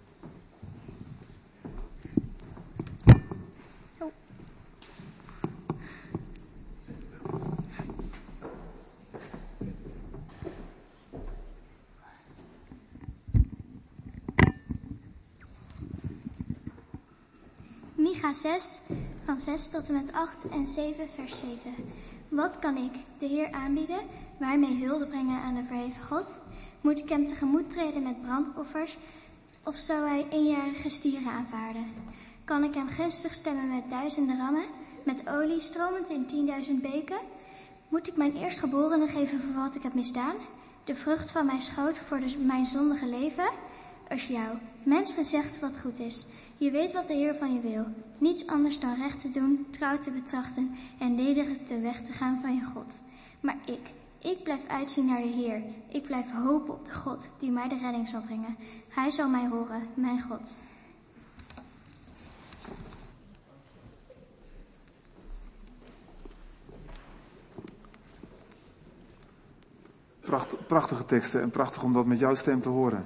Micha 6, van 6 tot en met 8 en 7, vers 7. Wat kan ik, de Heer, aanbieden, waarmee hulde brengen aan de verheven God? Moet ik hem tegemoet treden met brandoffers, of zou hij eenjarige stieren aanvaarden? Kan ik hem gunstig stemmen met 1000 rammen, met olie stromend in 10.000 beken? Moet ik mijn eerstgeborene geven voor wat ik heb misdaan? De vrucht van mijn schoot voor mijn zondige leven? Als jou, mens, gezegd wat goed is. Je weet wat de Heer van je wil. Niets anders dan recht te doen, trouw te betrachten en nederig de weg te gaan van je God. Maar ik blijf uitzien naar de Heer. Ik blijf hopen op de God die mij de redding zal brengen. Hij zal mij horen, mijn God. Prachtige teksten en prachtig om dat met jouw stem te horen.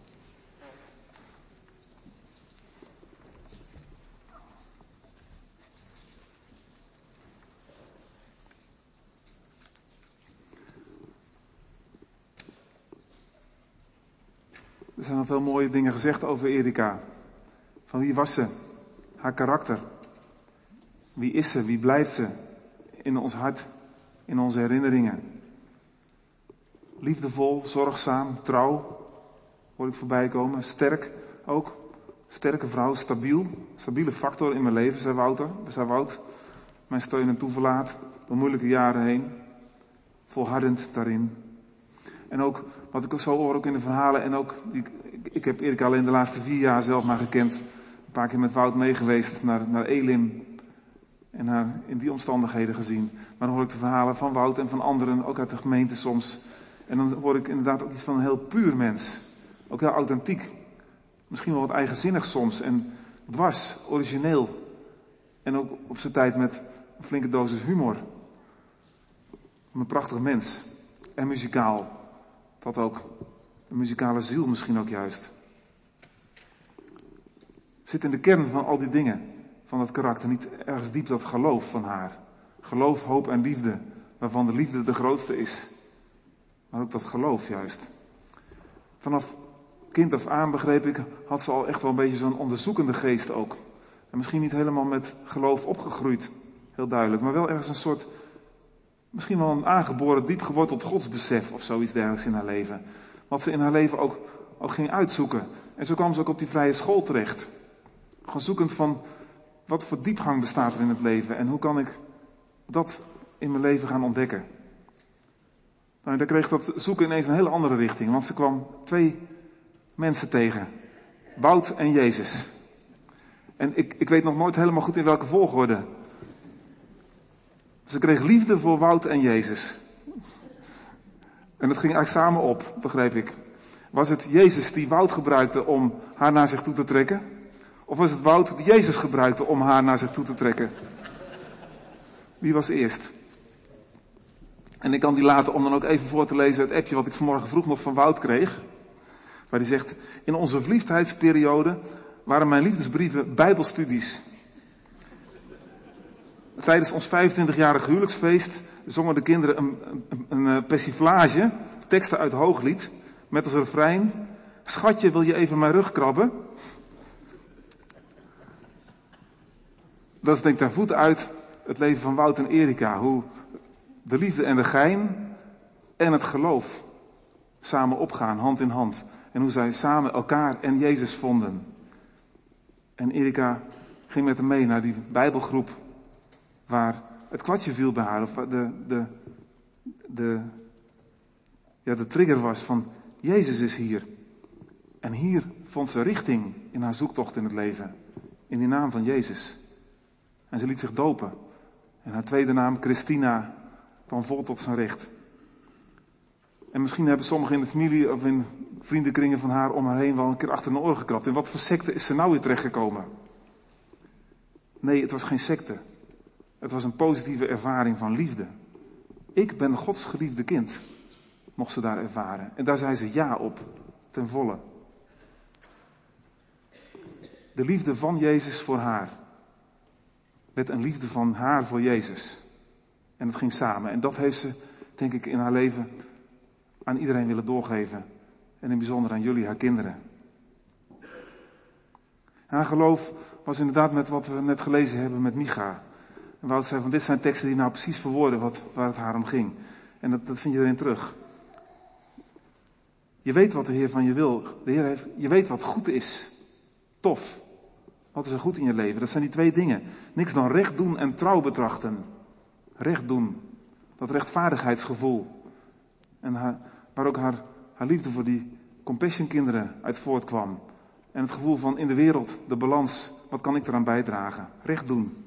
Er zijn al veel mooie dingen gezegd over Erika. Van wie was ze? Haar karakter. Wie is ze? Wie blijft ze? In ons hart, in onze herinneringen. Liefdevol, zorgzaam, trouw, hoor ik voorbij komen. Sterk ook. Sterke vrouw, stabiel. Stabiele factor in mijn leven, zei Wout. Mijn steun en toeverlaat door moeilijke jaren heen. Volhardend daarin. En ook, wat ik zo hoor ook in de verhalen, en ook, ik heb Erika alleen de laatste 4 jaar zelf maar gekend. Een paar keer met Wout meegeweest naar Elim. En haar in die omstandigheden gezien. Maar dan hoor ik de verhalen van Wout en van anderen, ook uit de gemeente soms. En dan hoor ik inderdaad ook iets van een heel puur mens. Ook heel authentiek. Misschien wel wat eigenzinnig soms. En dwars, origineel. En ook op zijn tijd met een flinke dosis humor. Een prachtig mens. En muzikaal. Dat ook. Een muzikale ziel misschien ook juist. Zit in de kern van al die dingen. Van dat karakter. Niet ergens diep dat geloof van haar. Geloof, hoop en liefde. Waarvan de liefde de grootste is. Maar ook dat geloof juist. Vanaf kind af aan, begreep ik, had ze al echt wel een beetje zo'n onderzoekende geest ook. En misschien niet helemaal met geloof opgegroeid. Heel duidelijk. Maar wel ergens een soort, misschien wel een aangeboren, diep geworteld godsbesef of zoiets dergelijks in haar leven. Wat ze in haar leven ook ging uitzoeken. En zo kwam ze ook op die vrije school terecht. Gewoon zoekend van, wat voor diepgang bestaat er in het leven? En hoe kan ik dat in mijn leven gaan ontdekken? Nou, daar kreeg dat zoeken ineens een hele andere richting. Want ze kwam 2 mensen tegen. Wout en Jezus. En ik weet nog nooit helemaal goed in welke volgorde. Ze kreeg liefde voor Wout en Jezus. En dat ging eigenlijk samen op, begreep ik. Was het Jezus die Wout gebruikte om haar naar zich toe te trekken? Of was het Wout die Jezus gebruikte om haar naar zich toe te trekken? Wie was eerst? En ik kan die laten om dan ook even voor te lezen het appje wat ik vanmorgen vroeg nog van Wout kreeg. Waar hij zegt, in onze verliefdheidsperiode waren mijn liefdesbrieven bijbelstudies. Tijdens ons 25-jarig huwelijksfeest zongen de kinderen een persiflage, teksten uit Hooglied, met als refrein, schatje, wil je even mijn rug krabben? Dat is denk ik ten voet uit het leven van Wout en Erika, hoe de liefde en de gein en het geloof samen opgaan, hand in hand. En hoe zij samen elkaar en Jezus vonden. En Erika ging met hem mee naar die bijbelgroep waar het kwartje viel bij haar. Of de trigger was van Jezus is hier. En hier vond ze richting in haar zoektocht in het leven. In die naam van Jezus. En ze liet zich dopen. En haar tweede naam, Christina, kwam vol tot zijn recht. En misschien hebben sommigen in de familie of in vriendenkringen van haar om haar heen wel een keer achter de oor gekrapt. In wat voor secte is ze nou weer terechtgekomen? Nee, het was geen secte. Het was een positieve ervaring van liefde. Ik ben Gods geliefde kind, mocht ze daar ervaren. En daar zei ze ja op, ten volle. De liefde van Jezus voor haar werd een liefde van haar voor Jezus. En het ging samen. En dat heeft ze, denk ik, in haar leven aan iedereen willen doorgeven. En in het bijzonder aan jullie, haar kinderen. Haar geloof was inderdaad met wat we net gelezen hebben met Micha. En Wout zei van dit zijn teksten die nou precies verwoorden waar het haar om ging. En dat vind je erin terug. Je weet wat de Heer van je wil. Je weet wat goed is. Tof. Wat is er goed in je leven? Dat zijn die twee dingen. Niks dan recht doen en trouw betrachten. Recht doen. Dat rechtvaardigheidsgevoel. En waar ook haar liefde voor die compassion kinderen uit voortkwam. En het gevoel van in de wereld, de balans, wat kan ik eraan bijdragen? Recht doen.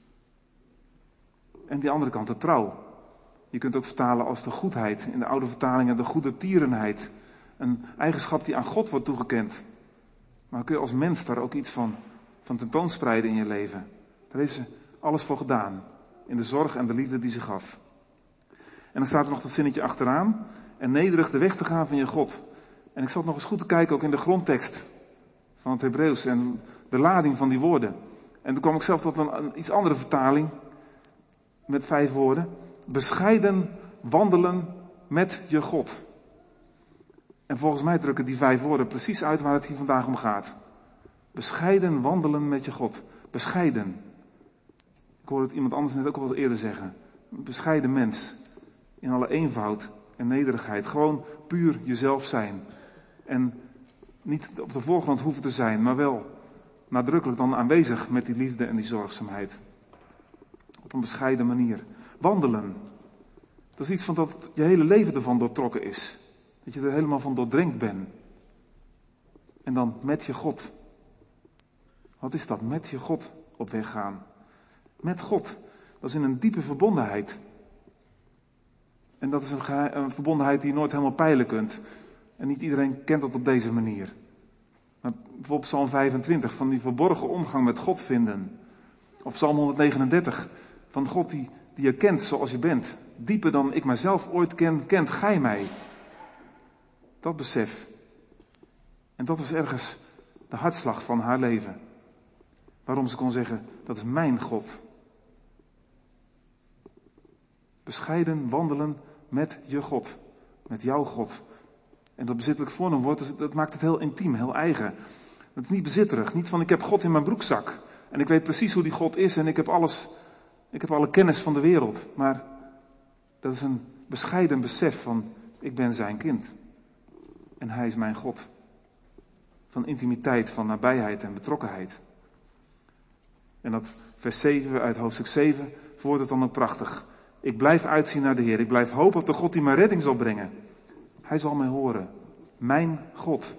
En die andere kant, de trouw. Je kunt ook vertalen als de goedheid. In de oude vertalingen de goede tierenheid. Een eigenschap die aan God wordt toegekend. Maar kun je als mens daar ook iets van tentoonspreiden in je leven? Daar heeft ze alles voor gedaan. In de zorg en de liefde die ze gaf. En dan staat er nog dat zinnetje achteraan. En nederig de weg te gaan van je God. En ik zat nog eens goed te kijken ook in de grondtekst van het Hebreeuws en de lading van die woorden. En toen kwam ik zelf tot een iets andere vertaling met 5 woorden. Bescheiden wandelen met je God. En volgens mij drukken die 5 woorden precies uit waar het hier vandaag om gaat. Bescheiden wandelen met je God. Bescheiden. Ik hoorde het iemand anders net ook al wat eerder zeggen. Een bescheiden mens. In alle eenvoud en nederigheid. Gewoon puur jezelf zijn. En niet op de voorgrond hoeven te zijn, maar wel nadrukkelijk dan aanwezig met die liefde en die zorgzaamheid. Op een bescheiden manier. Wandelen. Dat is iets van dat je hele leven ervan doortrokken is. Dat je er helemaal van doordrenkt bent. En dan met je God. Wat is dat? Met je God op weg gaan. Met God. Dat is in een diepe verbondenheid. En dat is een verbondenheid die je nooit helemaal peilen kunt. En niet iedereen kent dat op deze manier. Maar bijvoorbeeld Psalm 25, van die verborgen omgang met God vinden. Of Psalm 139, van God die je kent zoals je bent. Dieper dan ik mijzelf ooit ken, kent gij mij. Dat besef. En dat was ergens de hartslag van haar leven. Waarom ze kon zeggen, dat is mijn God. Bescheiden wandelen met je God. Met jouw God. En dat bezittelijk voornaamwoord, dat maakt het heel intiem, heel eigen. Het is niet bezitterig. Niet van ik heb God in mijn broekzak. En ik weet precies hoe die God is en ik heb alle kennis van de wereld. Maar dat is een bescheiden besef van ik ben zijn kind. En hij is mijn God. Van intimiteit, van nabijheid en betrokkenheid. En dat vers 7 uit hoofdstuk 7 wordt het dan ook prachtig. Ik blijf uitzien naar de Heer. Ik blijf hopen op de God die mijn redding zal brengen. Hij zal mij horen. Mijn God.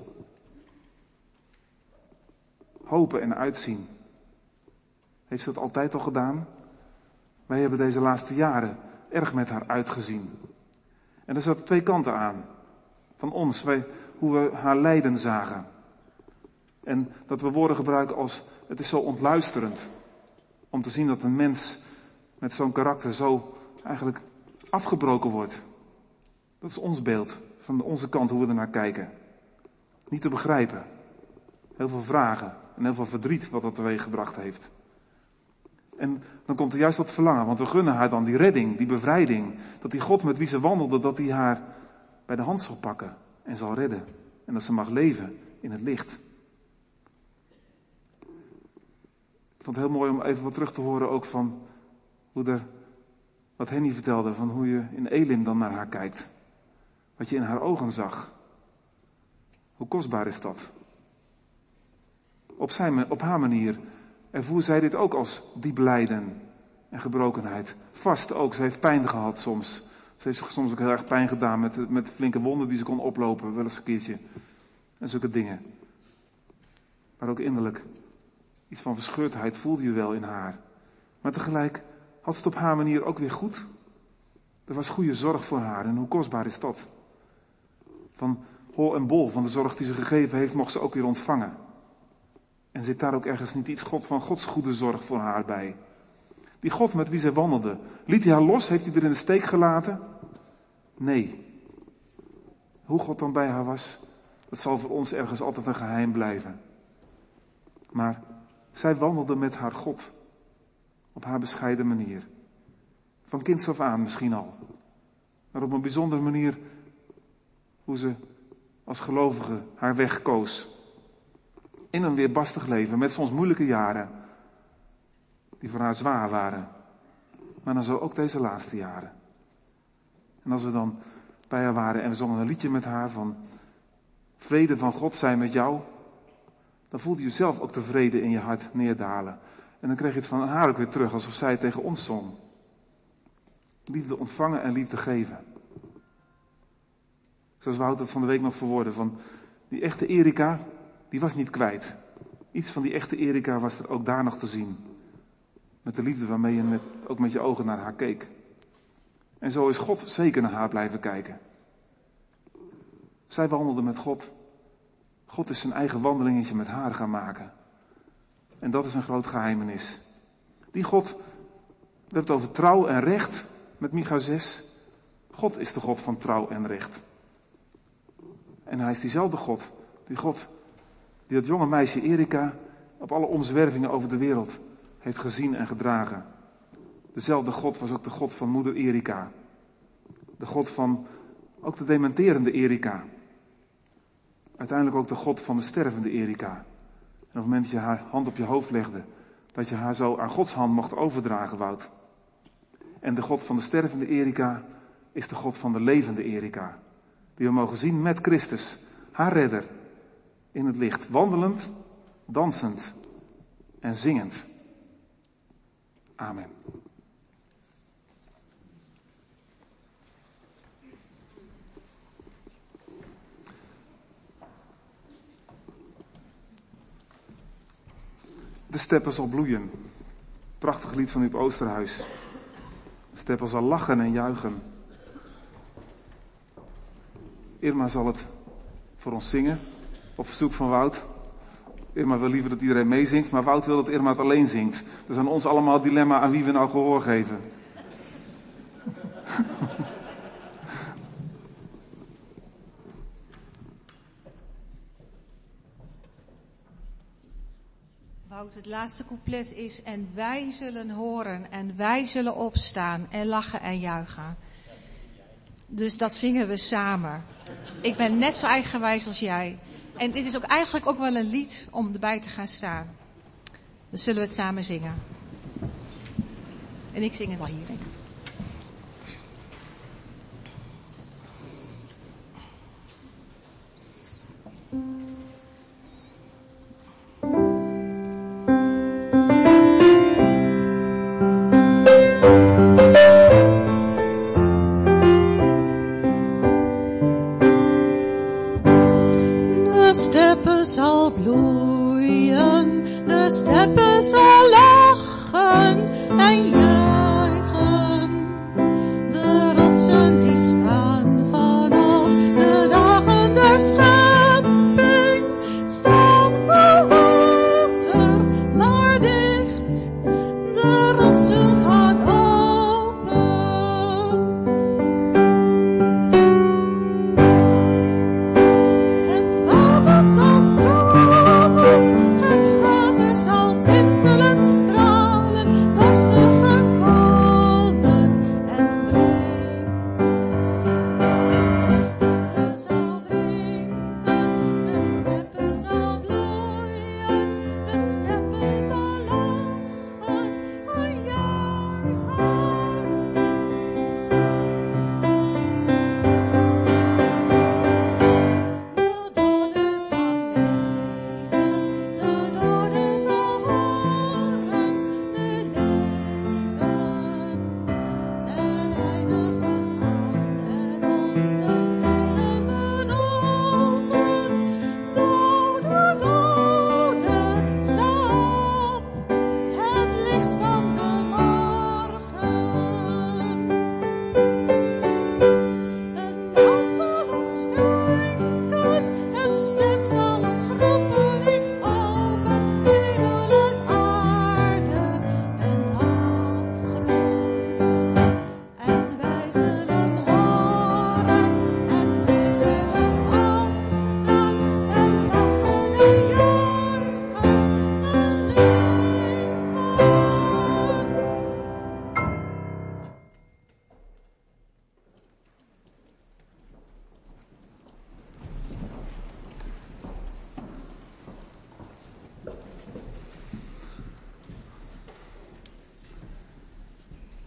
Hopen en uitzien. Heeft ze dat altijd al gedaan? Wij hebben deze laatste jaren erg met haar uitgezien. En er zaten 2 kanten aan. Van ons, hoe we haar lijden zagen. En dat we woorden gebruiken als, het is zo ontluisterend. Om te zien dat een mens met zo'n karakter zo eigenlijk afgebroken wordt. Dat is ons beeld, van onze kant hoe we ernaar kijken. Niet te begrijpen. Heel veel vragen en heel veel verdriet wat dat teweeggebracht heeft. En dan komt er juist dat verlangen, want we gunnen haar dan die redding, die bevrijding. Dat die God met wie ze wandelde, dat hij haar bij de hand zal pakken en zal redden. En dat ze mag leven in het licht. Ik vond het heel mooi om even wat terug te horen ook van wat Henny vertelde, van hoe je in Elim dan naar haar kijkt. Wat je in haar ogen zag. Hoe kostbaar is dat? Op haar manier ervoer zij dit ook als diep lijden en gebrokenheid. Vast ook, ze heeft pijn gehad soms. Ze heeft soms ook heel erg pijn gedaan met flinke wonden die ze kon oplopen, wel eens een keertje. En zulke dingen. Maar ook innerlijk. Iets van verscheurdheid voelde je wel in haar. Maar tegelijk had ze het op haar manier ook weer goed. Er was goede zorg voor haar en hoe kostbaar is dat? Van hol en bol van de zorg die ze gegeven heeft, mocht ze ook weer ontvangen. En zit daar ook ergens niet iets van Gods goede zorg voor haar bij? Die God met wie zij wandelde, liet hij haar los? Heeft hij er in de steek gelaten? Nee. Hoe God dan bij haar was, dat zal voor ons ergens altijd een geheim blijven. Maar zij wandelde met haar God. Op haar bescheiden manier. Van kinds af aan misschien al. Maar op een bijzondere manier hoe ze als gelovige haar weg koos. In een weerbarstig leven, met soms moeilijke jaren. Die voor haar zwaar waren. Maar dan zo ook deze laatste jaren. En als we dan bij haar waren en we zongen een liedje met haar van vrede van God zij met jou. Dan voelde je zelf ook de vrede in je hart neerdalen. En dan kreeg je het van haar ook weer terug, alsof zij het tegen ons zong. Liefde ontvangen en liefde geven. Zoals Wout het van de week nog verwoordde, van die echte Erika, die was niet kwijt. Iets van die echte Erika was er ook daar nog te zien. Met de liefde waarmee je ook met je ogen naar haar keek. En zo is God zeker naar haar blijven kijken. Zij wandelde met God. God is zijn eigen wandelingetje met haar gaan maken. En dat is een groot geheimenis. Die God, we hebben het over trouw en recht met Micha 6. God is de God van trouw en recht. En hij is diezelfde God. Die God die dat jonge meisje Erika op alle omzwervingen over de wereld heeft gezien en gedragen. Dezelfde God was ook de God van moeder Erika. De God van ook de dementerende Erika. Uiteindelijk ook de God van de stervende Erika. En op het moment dat je haar hand op je hoofd legde, dat je haar zo aan Gods hand mocht overdragen, Wout. En de God van de stervende Erika is de God van de levende Erika. Die we mogen zien met Christus, haar redder, in het licht. Wandelend, dansend en zingend. Amen. De steppen zal bloeien. Prachtig lied van Huub Oosterhuis. De steppen zal lachen en juichen. Irma zal het voor ons zingen. Op verzoek van Wout. Irma wil liever dat iedereen meezingt, maar Wout wil dat Irma het alleen zingt. Dus aan ons allemaal het dilemma aan wie we nou gehoor geven. Wout, het laatste couplet is: en wij zullen horen en wij zullen opstaan en lachen en juichen. Dus dat zingen we samen. Ik ben net zo eigenwijs als jij. En dit is ook eigenlijk ook wel een lied om erbij te gaan staan. Dan zullen we het samen zingen. En ik zing het wel hierin. Zal bloeien, de steppen zal lachen en juichen. De rotsen die staan vanaf de dagen der schepping, staan voor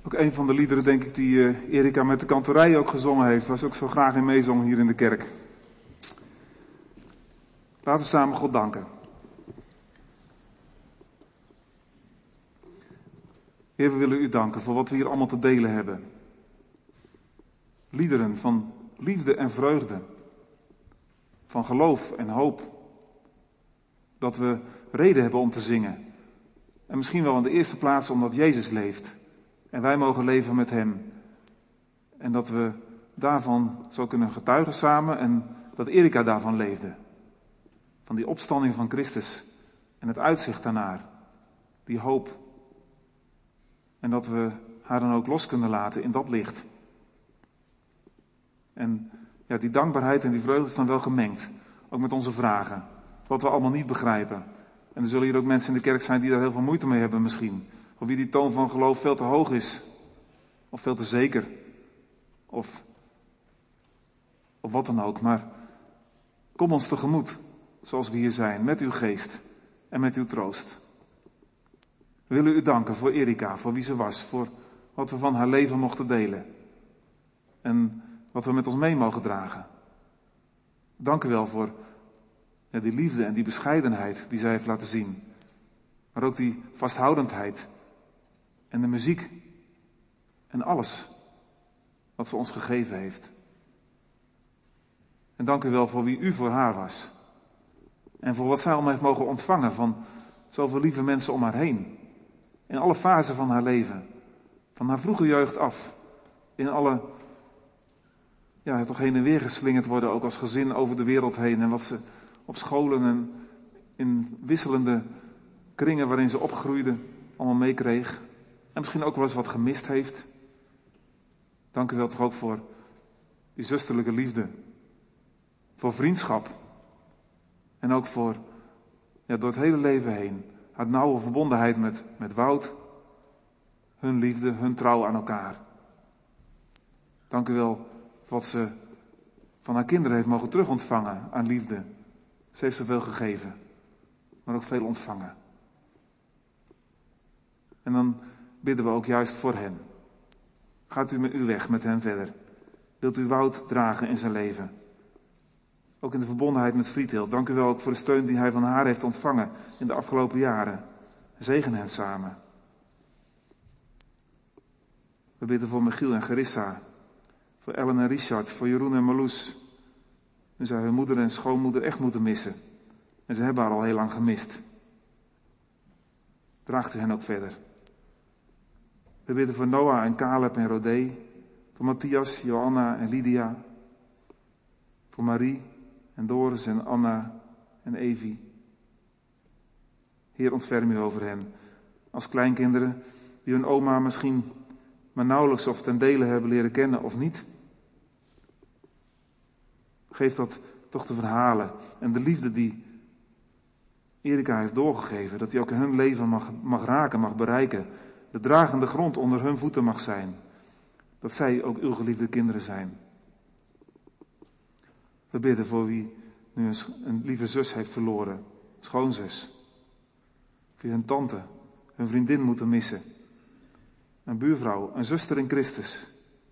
Ook een van de liederen, denk ik, die Erika met de kantorij ook gezongen heeft, was ook zo graag in meezong hier in de kerk. Laten we samen God danken. Heer, we willen u danken voor wat we hier allemaal te delen hebben. Liederen van liefde en vreugde. Van geloof en hoop. Dat we reden hebben om te zingen. En misschien wel in de eerste plaats omdat Jezus leeft. En wij mogen leven met hem. En dat we daarvan zo kunnen getuigen samen. En dat Erika daarvan leefde. Van die opstanding van Christus. En het uitzicht daarnaar. Die hoop. En dat we haar dan ook los kunnen laten in dat licht. En ja, die dankbaarheid en die vreugde is dan wel gemengd. Ook met onze vragen. Wat we allemaal niet begrijpen. En er zullen hier ook mensen in de kerk zijn die daar heel veel moeite mee hebben misschien. Voor wie die toon van geloof veel te hoog is. Of veel te zeker. Of wat dan ook. Maar kom ons tegemoet. Zoals we hier zijn. Met uw geest. En met uw troost. We willen u danken voor Erika. Voor wie ze was. Voor wat we van haar leven mochten delen. En wat we met ons mee mogen dragen. Dank u wel voor die liefde en die bescheidenheid die zij heeft laten zien. Maar ook die vasthoudendheid. En de muziek. En alles wat ze ons gegeven heeft. En dank u wel voor wie u voor haar was. En voor wat zij allemaal heeft mogen ontvangen van zoveel lieve mensen om haar heen. In alle fasen van haar leven. Van haar vroege jeugd af. In alle, toch heen en weer geslingerd worden, ook als gezin over de wereld heen. En wat ze op scholen en in wisselende kringen waarin ze opgroeide, allemaal meekreeg. En misschien ook wel eens wat gemist heeft. Dank u wel toch ook voor die zusterlijke liefde. Voor vriendschap. En ook voor, door het hele leven heen, haar nauwe verbondenheid met Wout. Hun liefde, hun trouw aan elkaar. Dank u wel voor wat ze van haar kinderen heeft mogen terugontvangen aan liefde. Ze heeft zoveel gegeven, maar ook veel ontvangen. En dan bidden we ook juist voor hen. Gaat u met uw weg met hen verder. Wilt u Wout dragen in zijn leven. Ook in de verbondenheid met Friedhild. Dank u wel ook voor de steun die hij van haar heeft ontvangen in de afgelopen jaren. Zegen hen samen. We bidden voor Michiel en Gerissa. Voor Ellen en Richard. Voor Jeroen en Marloes. Nu zij hun moeder en schoonmoeder echt moeten missen. En ze hebben haar al heel lang gemist. Draagt u hen ook verder. We bidden voor Noah en Caleb en Rodé. Voor Matthias, Johanna en Lydia. Voor Marie en Doris en Anna en Evie. Heer, ontferm u over hen. Als kleinkinderen die hun oma misschien maar nauwelijks of ten dele hebben leren kennen of niet. Geef dat toch de verhalen en de liefde die Erika heeft doorgegeven. Dat die ook in hun leven mag raken, mag bereiken. De dragende grond onder hun voeten mag zijn. Dat zij ook uw geliefde kinderen zijn. We bidden voor wie nu een lieve zus heeft verloren. Schoonzus. Voor hun tante, hun vriendin moeten missen. Een buurvrouw, een zuster in Christus.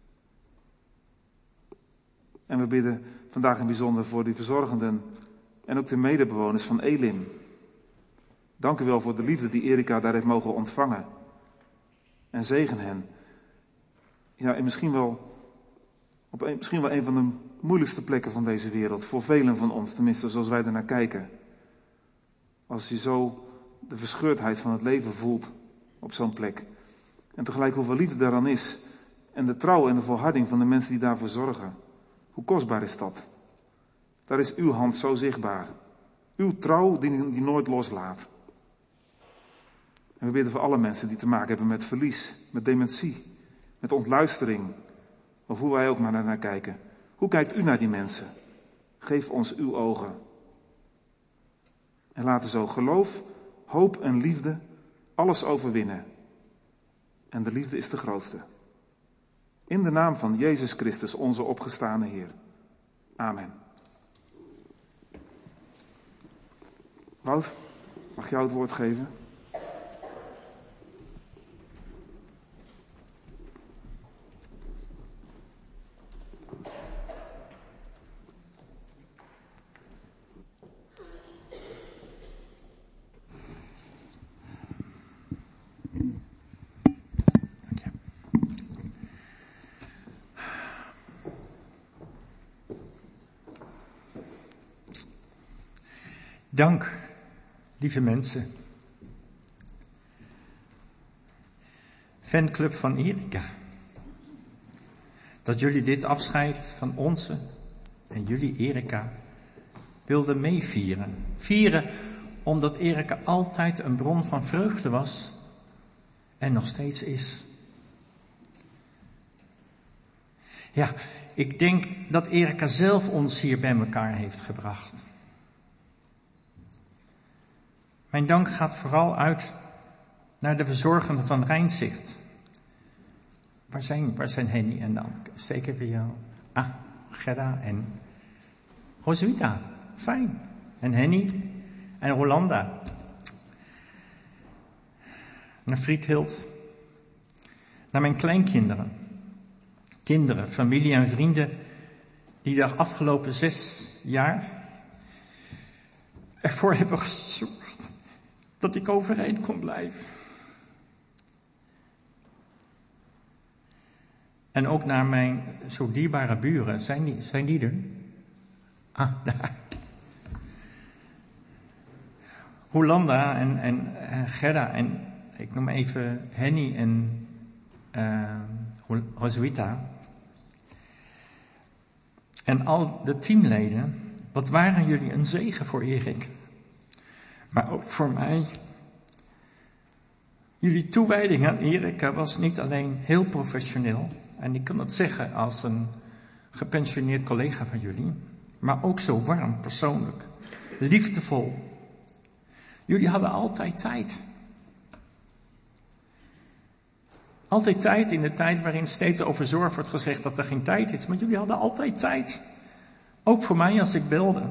En we bidden vandaag in bijzonder voor die verzorgenden en ook de medebewoners van Elim. Dank u wel voor de liefde die Erika daar heeft mogen ontvangen. En zegen hen. Ja, en misschien wel een van de moeilijkste plekken van deze wereld. Voor velen van ons, tenminste zoals wij ernaar kijken. Als je zo de verscheurdheid van het leven voelt op zo'n plek. En tegelijk hoeveel liefde daaraan is. En de trouw en de volharding van de mensen die daarvoor zorgen. Hoe kostbaar is dat? Daar is uw hand zo zichtbaar. Uw trouw die nooit loslaat. En we bidden voor alle mensen die te maken hebben met verlies, met dementie, met ontluistering. Of hoe wij ook maar naar kijken. Hoe kijkt u naar die mensen? Geef ons uw ogen. En laten zo geloof, hoop en liefde alles overwinnen. En de liefde is de grootste. In de naam van Jezus Christus, onze opgestane Heer. Amen. Wout, mag ik jou het woord geven? Dank, lieve mensen. Fanclub van Erika. Dat jullie dit afscheid van onze en jullie Erika wilden meevieren. Vieren omdat Erika altijd een bron van vreugde was en nog steeds is. Ja, ik denk dat Erika zelf ons hier bij elkaar heeft gebracht. Mijn dank gaat vooral uit naar de verzorgenden van Rijnzicht. Waar zijn Henny en dan? Zeker voor jou. Gerda en Roswitha. Fijn. En Henny en Rolanda. Naar Friedhild. Naar mijn kleinkinderen. Kinderen, familie en vrienden die de afgelopen 6 jaar ervoor hebben gezorgd dat ik overeind kon blijven. En ook naar mijn zo dierbare buren. Zijn die er? Daar. Rolanda en Gerda en ik noem even Henny en Roswitha. En al de teamleden, wat waren jullie een zegen voor Erik. Maar ook voor mij. Jullie toewijding aan Erika was niet alleen heel professioneel. En ik kan dat zeggen als een gepensioneerd collega van jullie. Maar ook zo warm, persoonlijk. Liefdevol. Jullie hadden altijd tijd. Altijd tijd in de tijd waarin steeds over zorg wordt gezegd dat er geen tijd is. Maar jullie hadden altijd tijd. Ook voor mij als ik belde.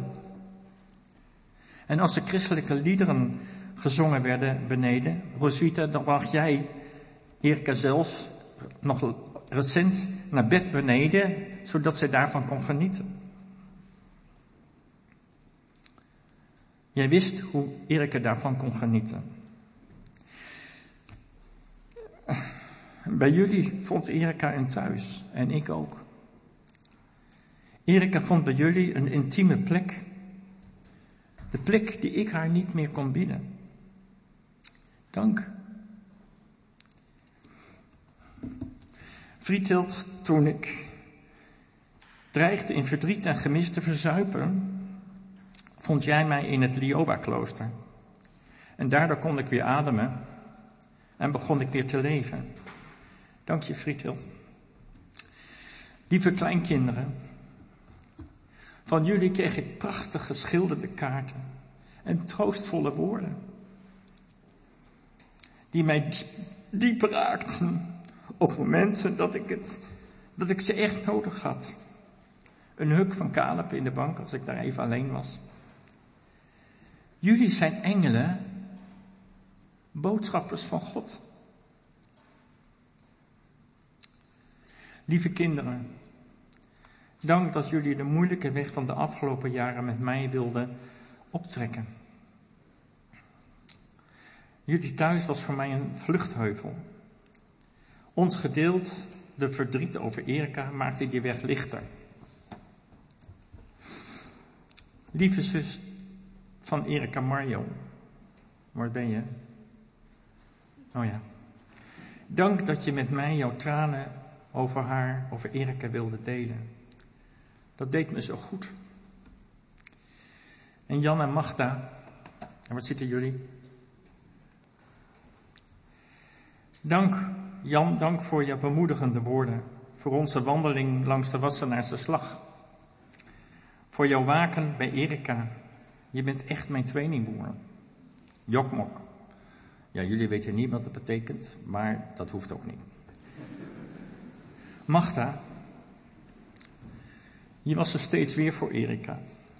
En als er christelijke liederen gezongen werden beneden. Roswitha, dan bracht jij Erika zelfs nog recent naar bed beneden. Zodat zij daarvan kon genieten. Jij wist hoe Erika daarvan kon genieten. Bij jullie vond Erika een thuis. En ik ook. Erika vond bij jullie een intieme plek. De plek die ik haar niet meer kon bieden. Dank. Friedhild, toen ik dreigde in verdriet en gemis te verzuipen, vond jij mij in het Lioba-klooster. En daardoor kon ik weer ademen en begon ik weer te leven. Dank je, Friedhild. Lieve kleinkinderen, van jullie kreeg ik prachtig geschilderde kaarten en troostvolle woorden. Die mij diep raakten op momenten dat ik ze echt nodig had. Een huk van Caleb in de bank als ik daar even alleen was. Jullie zijn engelen, boodschappers van God. Lieve kinderen, dank dat jullie de moeilijke weg van de afgelopen jaren met mij wilden optrekken. Jullie thuis was voor mij een vluchtheuvel. Ons gedeeld, de verdriet over Erika, maakte die weg lichter. Lieve zus van Erika, Mario. Waar ben je? Oh ja. Dank dat je met mij jouw tranen over Erika wilde delen. Dat deed me zo goed. En Jan en Magda, en wat zitten jullie? Dank, Jan, dank voor je bemoedigende woorden. Voor onze wandeling langs de Wassenaarse slag. Voor jouw waken bij Erika. Je bent echt mijn tweelingbroer. Jokmok. Ja, jullie weten niet wat dat betekent, maar dat hoeft ook niet. Magda, je was er steeds weer voor Erika.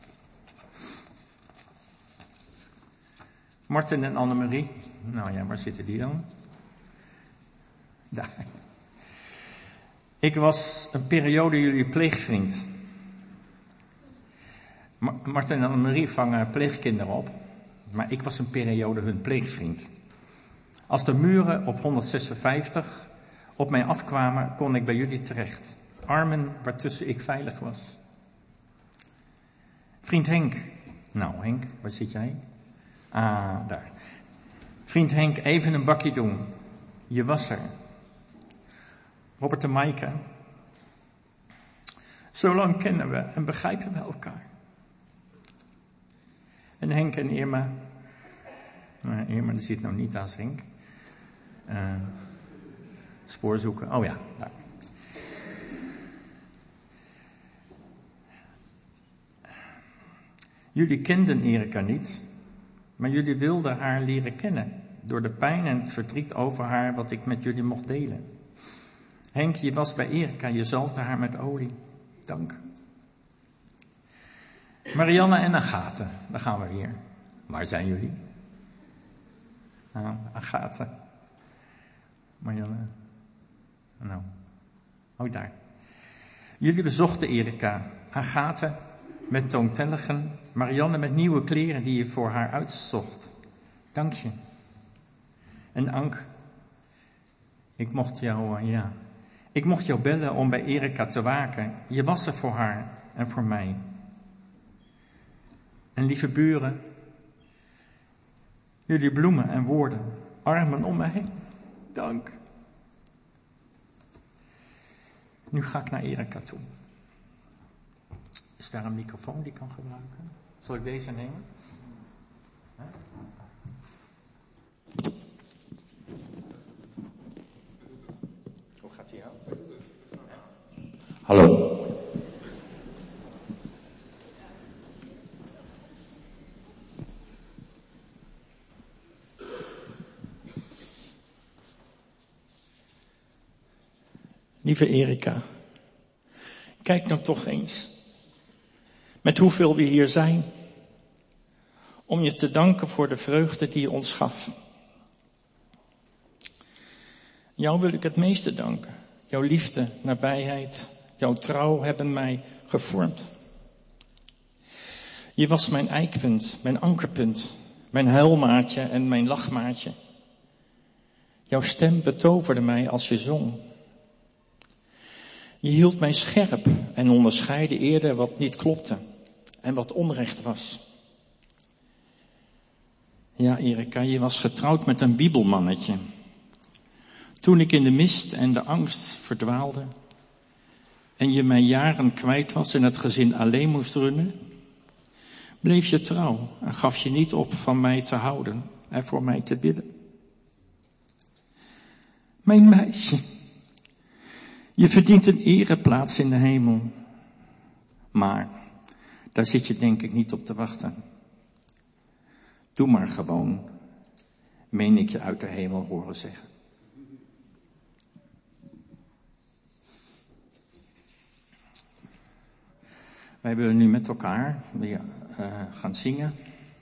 Martin en Annemarie, nou ja, waar zitten die dan? Daar. Ik was een periode jullie pleegvriend. Martin en Annemarie vangen pleegkinderen op, maar ik was een periode hun pleegvriend. Als de muren op 156 op mij afkwamen, kon ik bij jullie terecht. Armen waartussen ik veilig was. Vriend Henk, Nou, Henk, waar zit jij? Ah, daar. Vriend Henk, even een bakje doen. Je was er. Robert en Maaike. Zo lang kennen we en begrijpen we elkaar. En Henk en Irma. Irma, die zit nou niet aan Henk. Spoor zoeken. Oh ja, daar. Jullie kenden Erika niet, maar jullie wilden haar leren kennen. Door de pijn en het verdriet over haar wat ik met jullie mocht delen. Henk, je was bij Erika, je zalfde haar met olie. Dank. Marianne en Agathe, daar gaan we weer. Waar zijn jullie? Agathe. Marianne. Nou. Oh, daar. Jullie bezochten Erika. Agathe met toontelligen. Marianne met nieuwe kleren die je voor haar uitzocht. Dank je. En Ank. Ik mocht jou bellen om bij Erika te waken. Je was er voor haar en voor mij. En lieve buren. Jullie bloemen en woorden. Armen om me heen. Dank. Nu ga ik naar Erika toe. Is daar een microfoon die ik kan gebruiken? Zal ik deze nemen? Hoe gaat die jou? Hallo. Lieve Erika, kijk nou toch eens met hoeveel we hier zijn, om je te danken voor de vreugde die je ons gaf. Jou wil ik het meeste danken. Jouw liefde, nabijheid, jouw trouw hebben mij gevormd. Je was mijn eikpunt, mijn ankerpunt, mijn huilmaatje en mijn lachmaatje. Jouw stem betoverde mij als je zong. Je hield mij scherp en onderscheidde eerder wat niet klopte en wat onrecht was. Ja, Erika, je was getrouwd met een bibelmannetje. Toen ik in de mist en de angst verdwaalde en je mij jaren kwijt was en het gezin alleen moest runnen, bleef je trouw en gaf je niet op van mij te houden en voor mij te bidden. Mijn meisje, je verdient een ereplaats in de hemel. Maar daar zit je denk ik niet op te wachten. Doe maar gewoon, meen ik je uit de hemel horen zeggen. Wij willen nu met elkaar weer gaan zingen.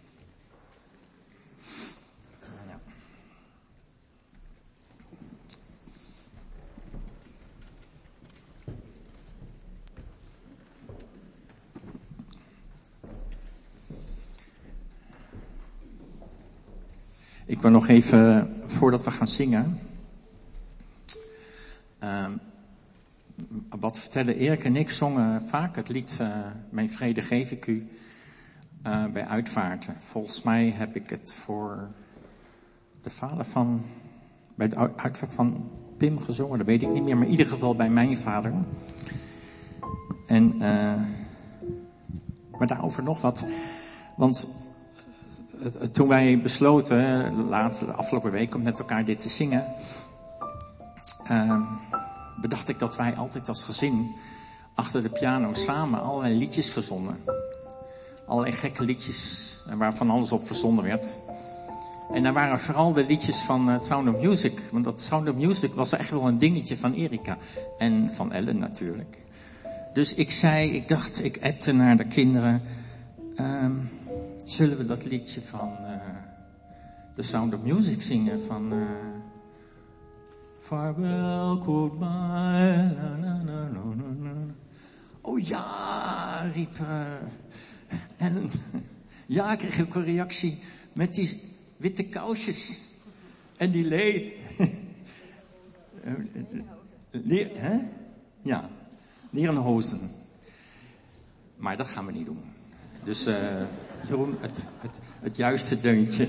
Ja. Ik wil nog even, voordat we gaan zingen, wat vertellen. Erik en ik zongen vaak het lied Mijn vrede geef ik u bij uitvaarten. Volgens mij heb ik het voor de vader bij de uitvaart van Pim gezongen, dat weet ik niet meer, maar in ieder geval bij mijn vader. En, maar daarover nog wat, want toen wij besloten, de afgelopen week, om met elkaar dit te zingen, bedacht ik dat wij altijd als gezin achter de piano samen allerlei liedjes verzonnen. Allerlei gekke liedjes waarvan alles op verzonnen werd. En daar waren vooral de liedjes van Sound of Music. Want dat Sound of Music was echt wel een dingetje van Erika. En van Ellen natuurlijk. Dus ik appte naar de kinderen. Zullen we dat liedje van The Sound of Music zingen? Van Farewell, goodbye, na, na, na, na, na. Oh ja, riep en ja, kreeg ik een reactie met die witte kousjes en die leren hozen. Maar dat gaan we niet doen. Dus Jeroen, het juiste deuntje.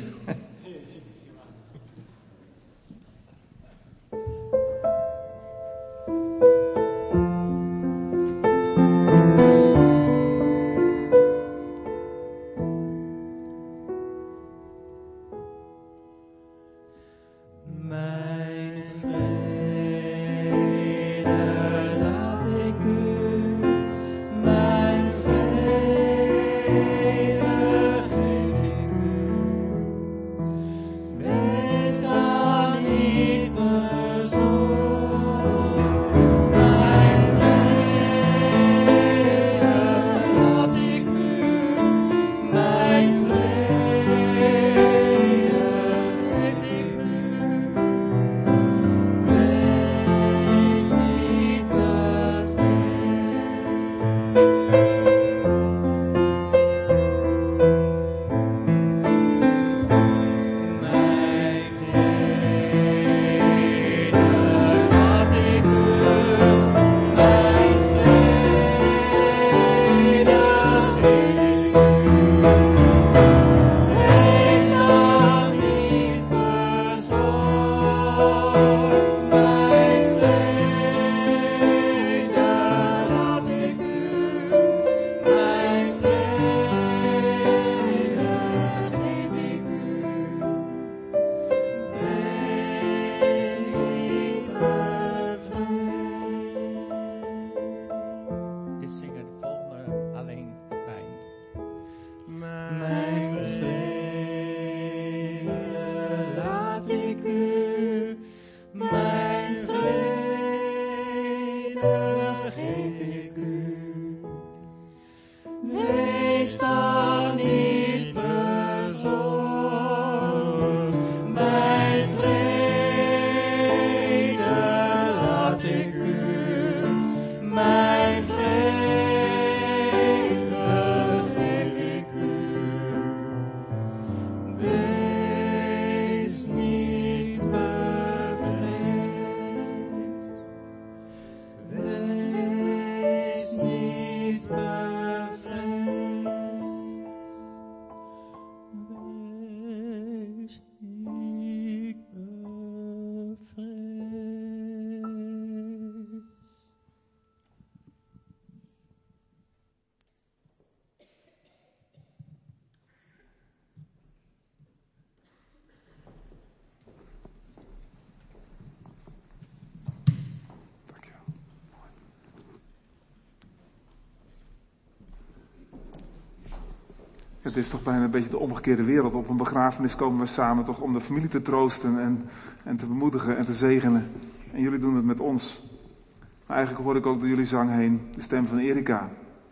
Het is toch bijna een beetje de omgekeerde wereld. Op een begrafenis komen we samen toch om de familie te troosten en te bemoedigen en te zegenen. En jullie doen het met ons. Maar eigenlijk hoor ik ook door jullie zang heen de stem van Erika.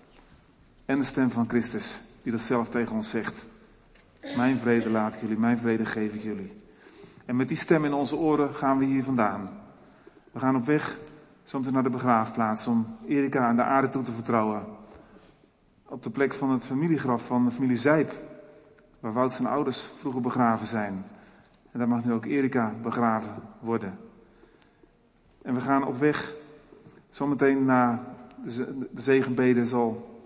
En de stem van Christus, die dat zelf tegen ons zegt. Mijn vrede laat ik jullie, mijn vrede geef ik jullie. En met die stem in onze oren gaan we hier vandaan. We gaan op weg zometeen naar de begraafplaats om Erika aan de aarde toe te vertrouwen. Op de plek van het familiegraf van de familie Zijp, waar Wout zijn ouders vroeger begraven zijn. En daar mag nu ook Erika begraven worden. En we gaan op weg, zometeen na de zegenbeden zal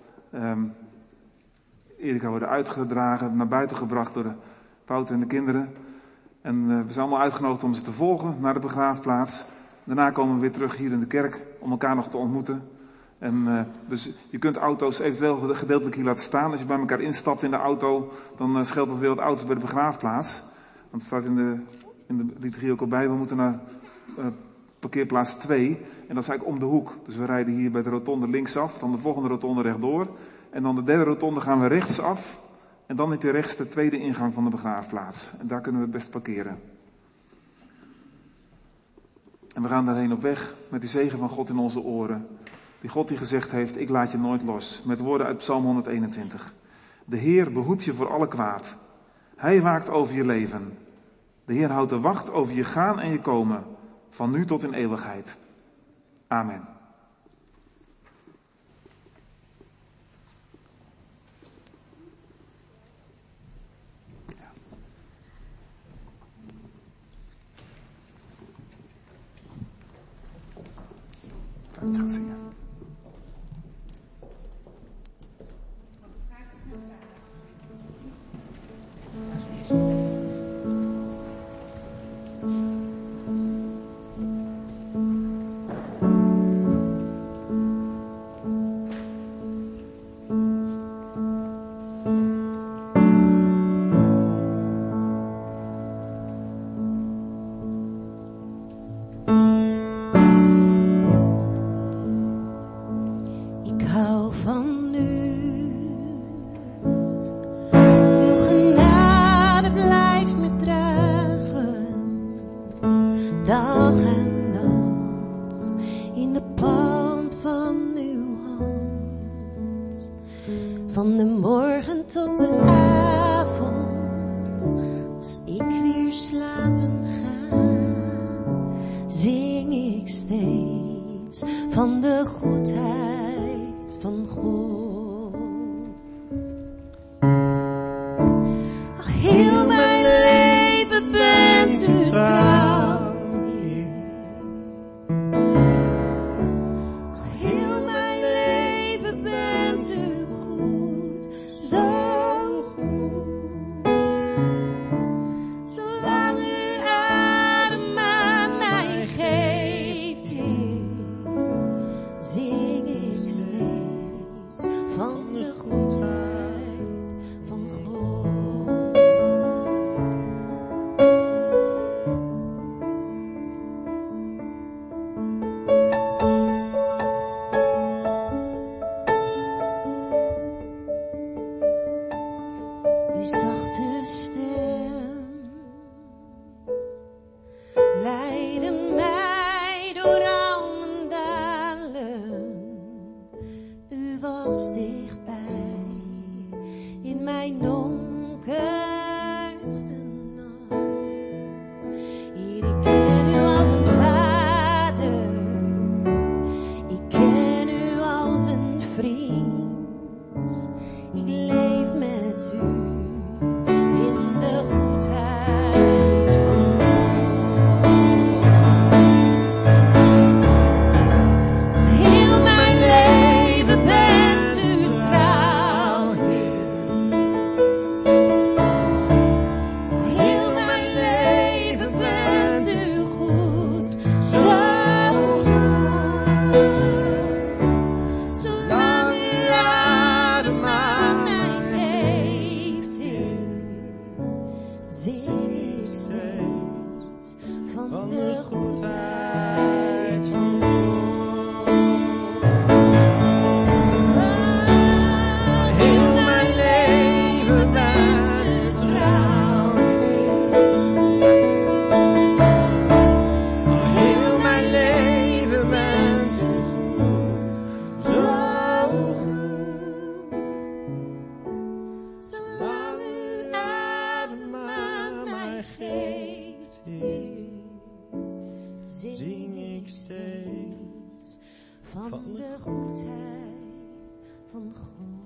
Erika worden uitgedragen, naar buiten gebracht door de Wout en de kinderen. En we zijn allemaal uitgenodigd om ze te volgen naar de begraafplaats. Daarna komen we weer terug hier in de kerk om elkaar nog te ontmoeten. En dus je kunt auto's eventueel gedeeltelijk hier laten staan. Als je bij elkaar instapt in de auto, dan scheelt het weer wat auto's bij de begraafplaats. Want het staat in de liturgie ook al bij, we moeten naar parkeerplaats 2. En dat is eigenlijk om de hoek. Dus we rijden hier bij de rotonde linksaf, dan de volgende rotonde rechtdoor. En dan de derde rotonde gaan we rechtsaf. En dan heb je rechts de tweede ingang van de begraafplaats. En daar kunnen we het best parkeren. En we gaan daarheen op weg met die zegen van God in onze oren. Die God die gezegd heeft, ik laat je nooit los. Met woorden uit Psalm 121. De Heer behoedt je voor alle kwaad. Hij waakt over je leven. De Heer houdt de wacht over je gaan en je komen. Van nu tot in eeuwigheid. Amen. Dat gaat zingen. dag en dag in de palm van uw hand. Van de morgen tot de avond, als ik weer slapen ga, zing ik steeds van de goedheid van God. Al heel mijn leven bent u trouw, Heer. Al heel mijn leven bent u goed, zo goed. Zolang u adem aan mij geeft, Heer, zing ik steeds van de goedheid van God. Uw zachte stem leidde mij door al mijn dalen. U was dichtbij in mijn donkerste nacht. Hier, ik ken u als een vader, ik ken u als een vriend. Ik leef met u in de goedheid van God. Al heel mijn leven bent u trouw, Heer. Al heel mijn leven bent u goed, zo goed. Zolang u adem aan mij geeft, Heer, zing ik steeds van de goedheid van God. Heel mijn leven bent u trouw, Heer. Al heel mijn leven bent u goed, zo goed. Zolang u adem aan mij geeft, Heer, zing ik steeds van de goedheid van God.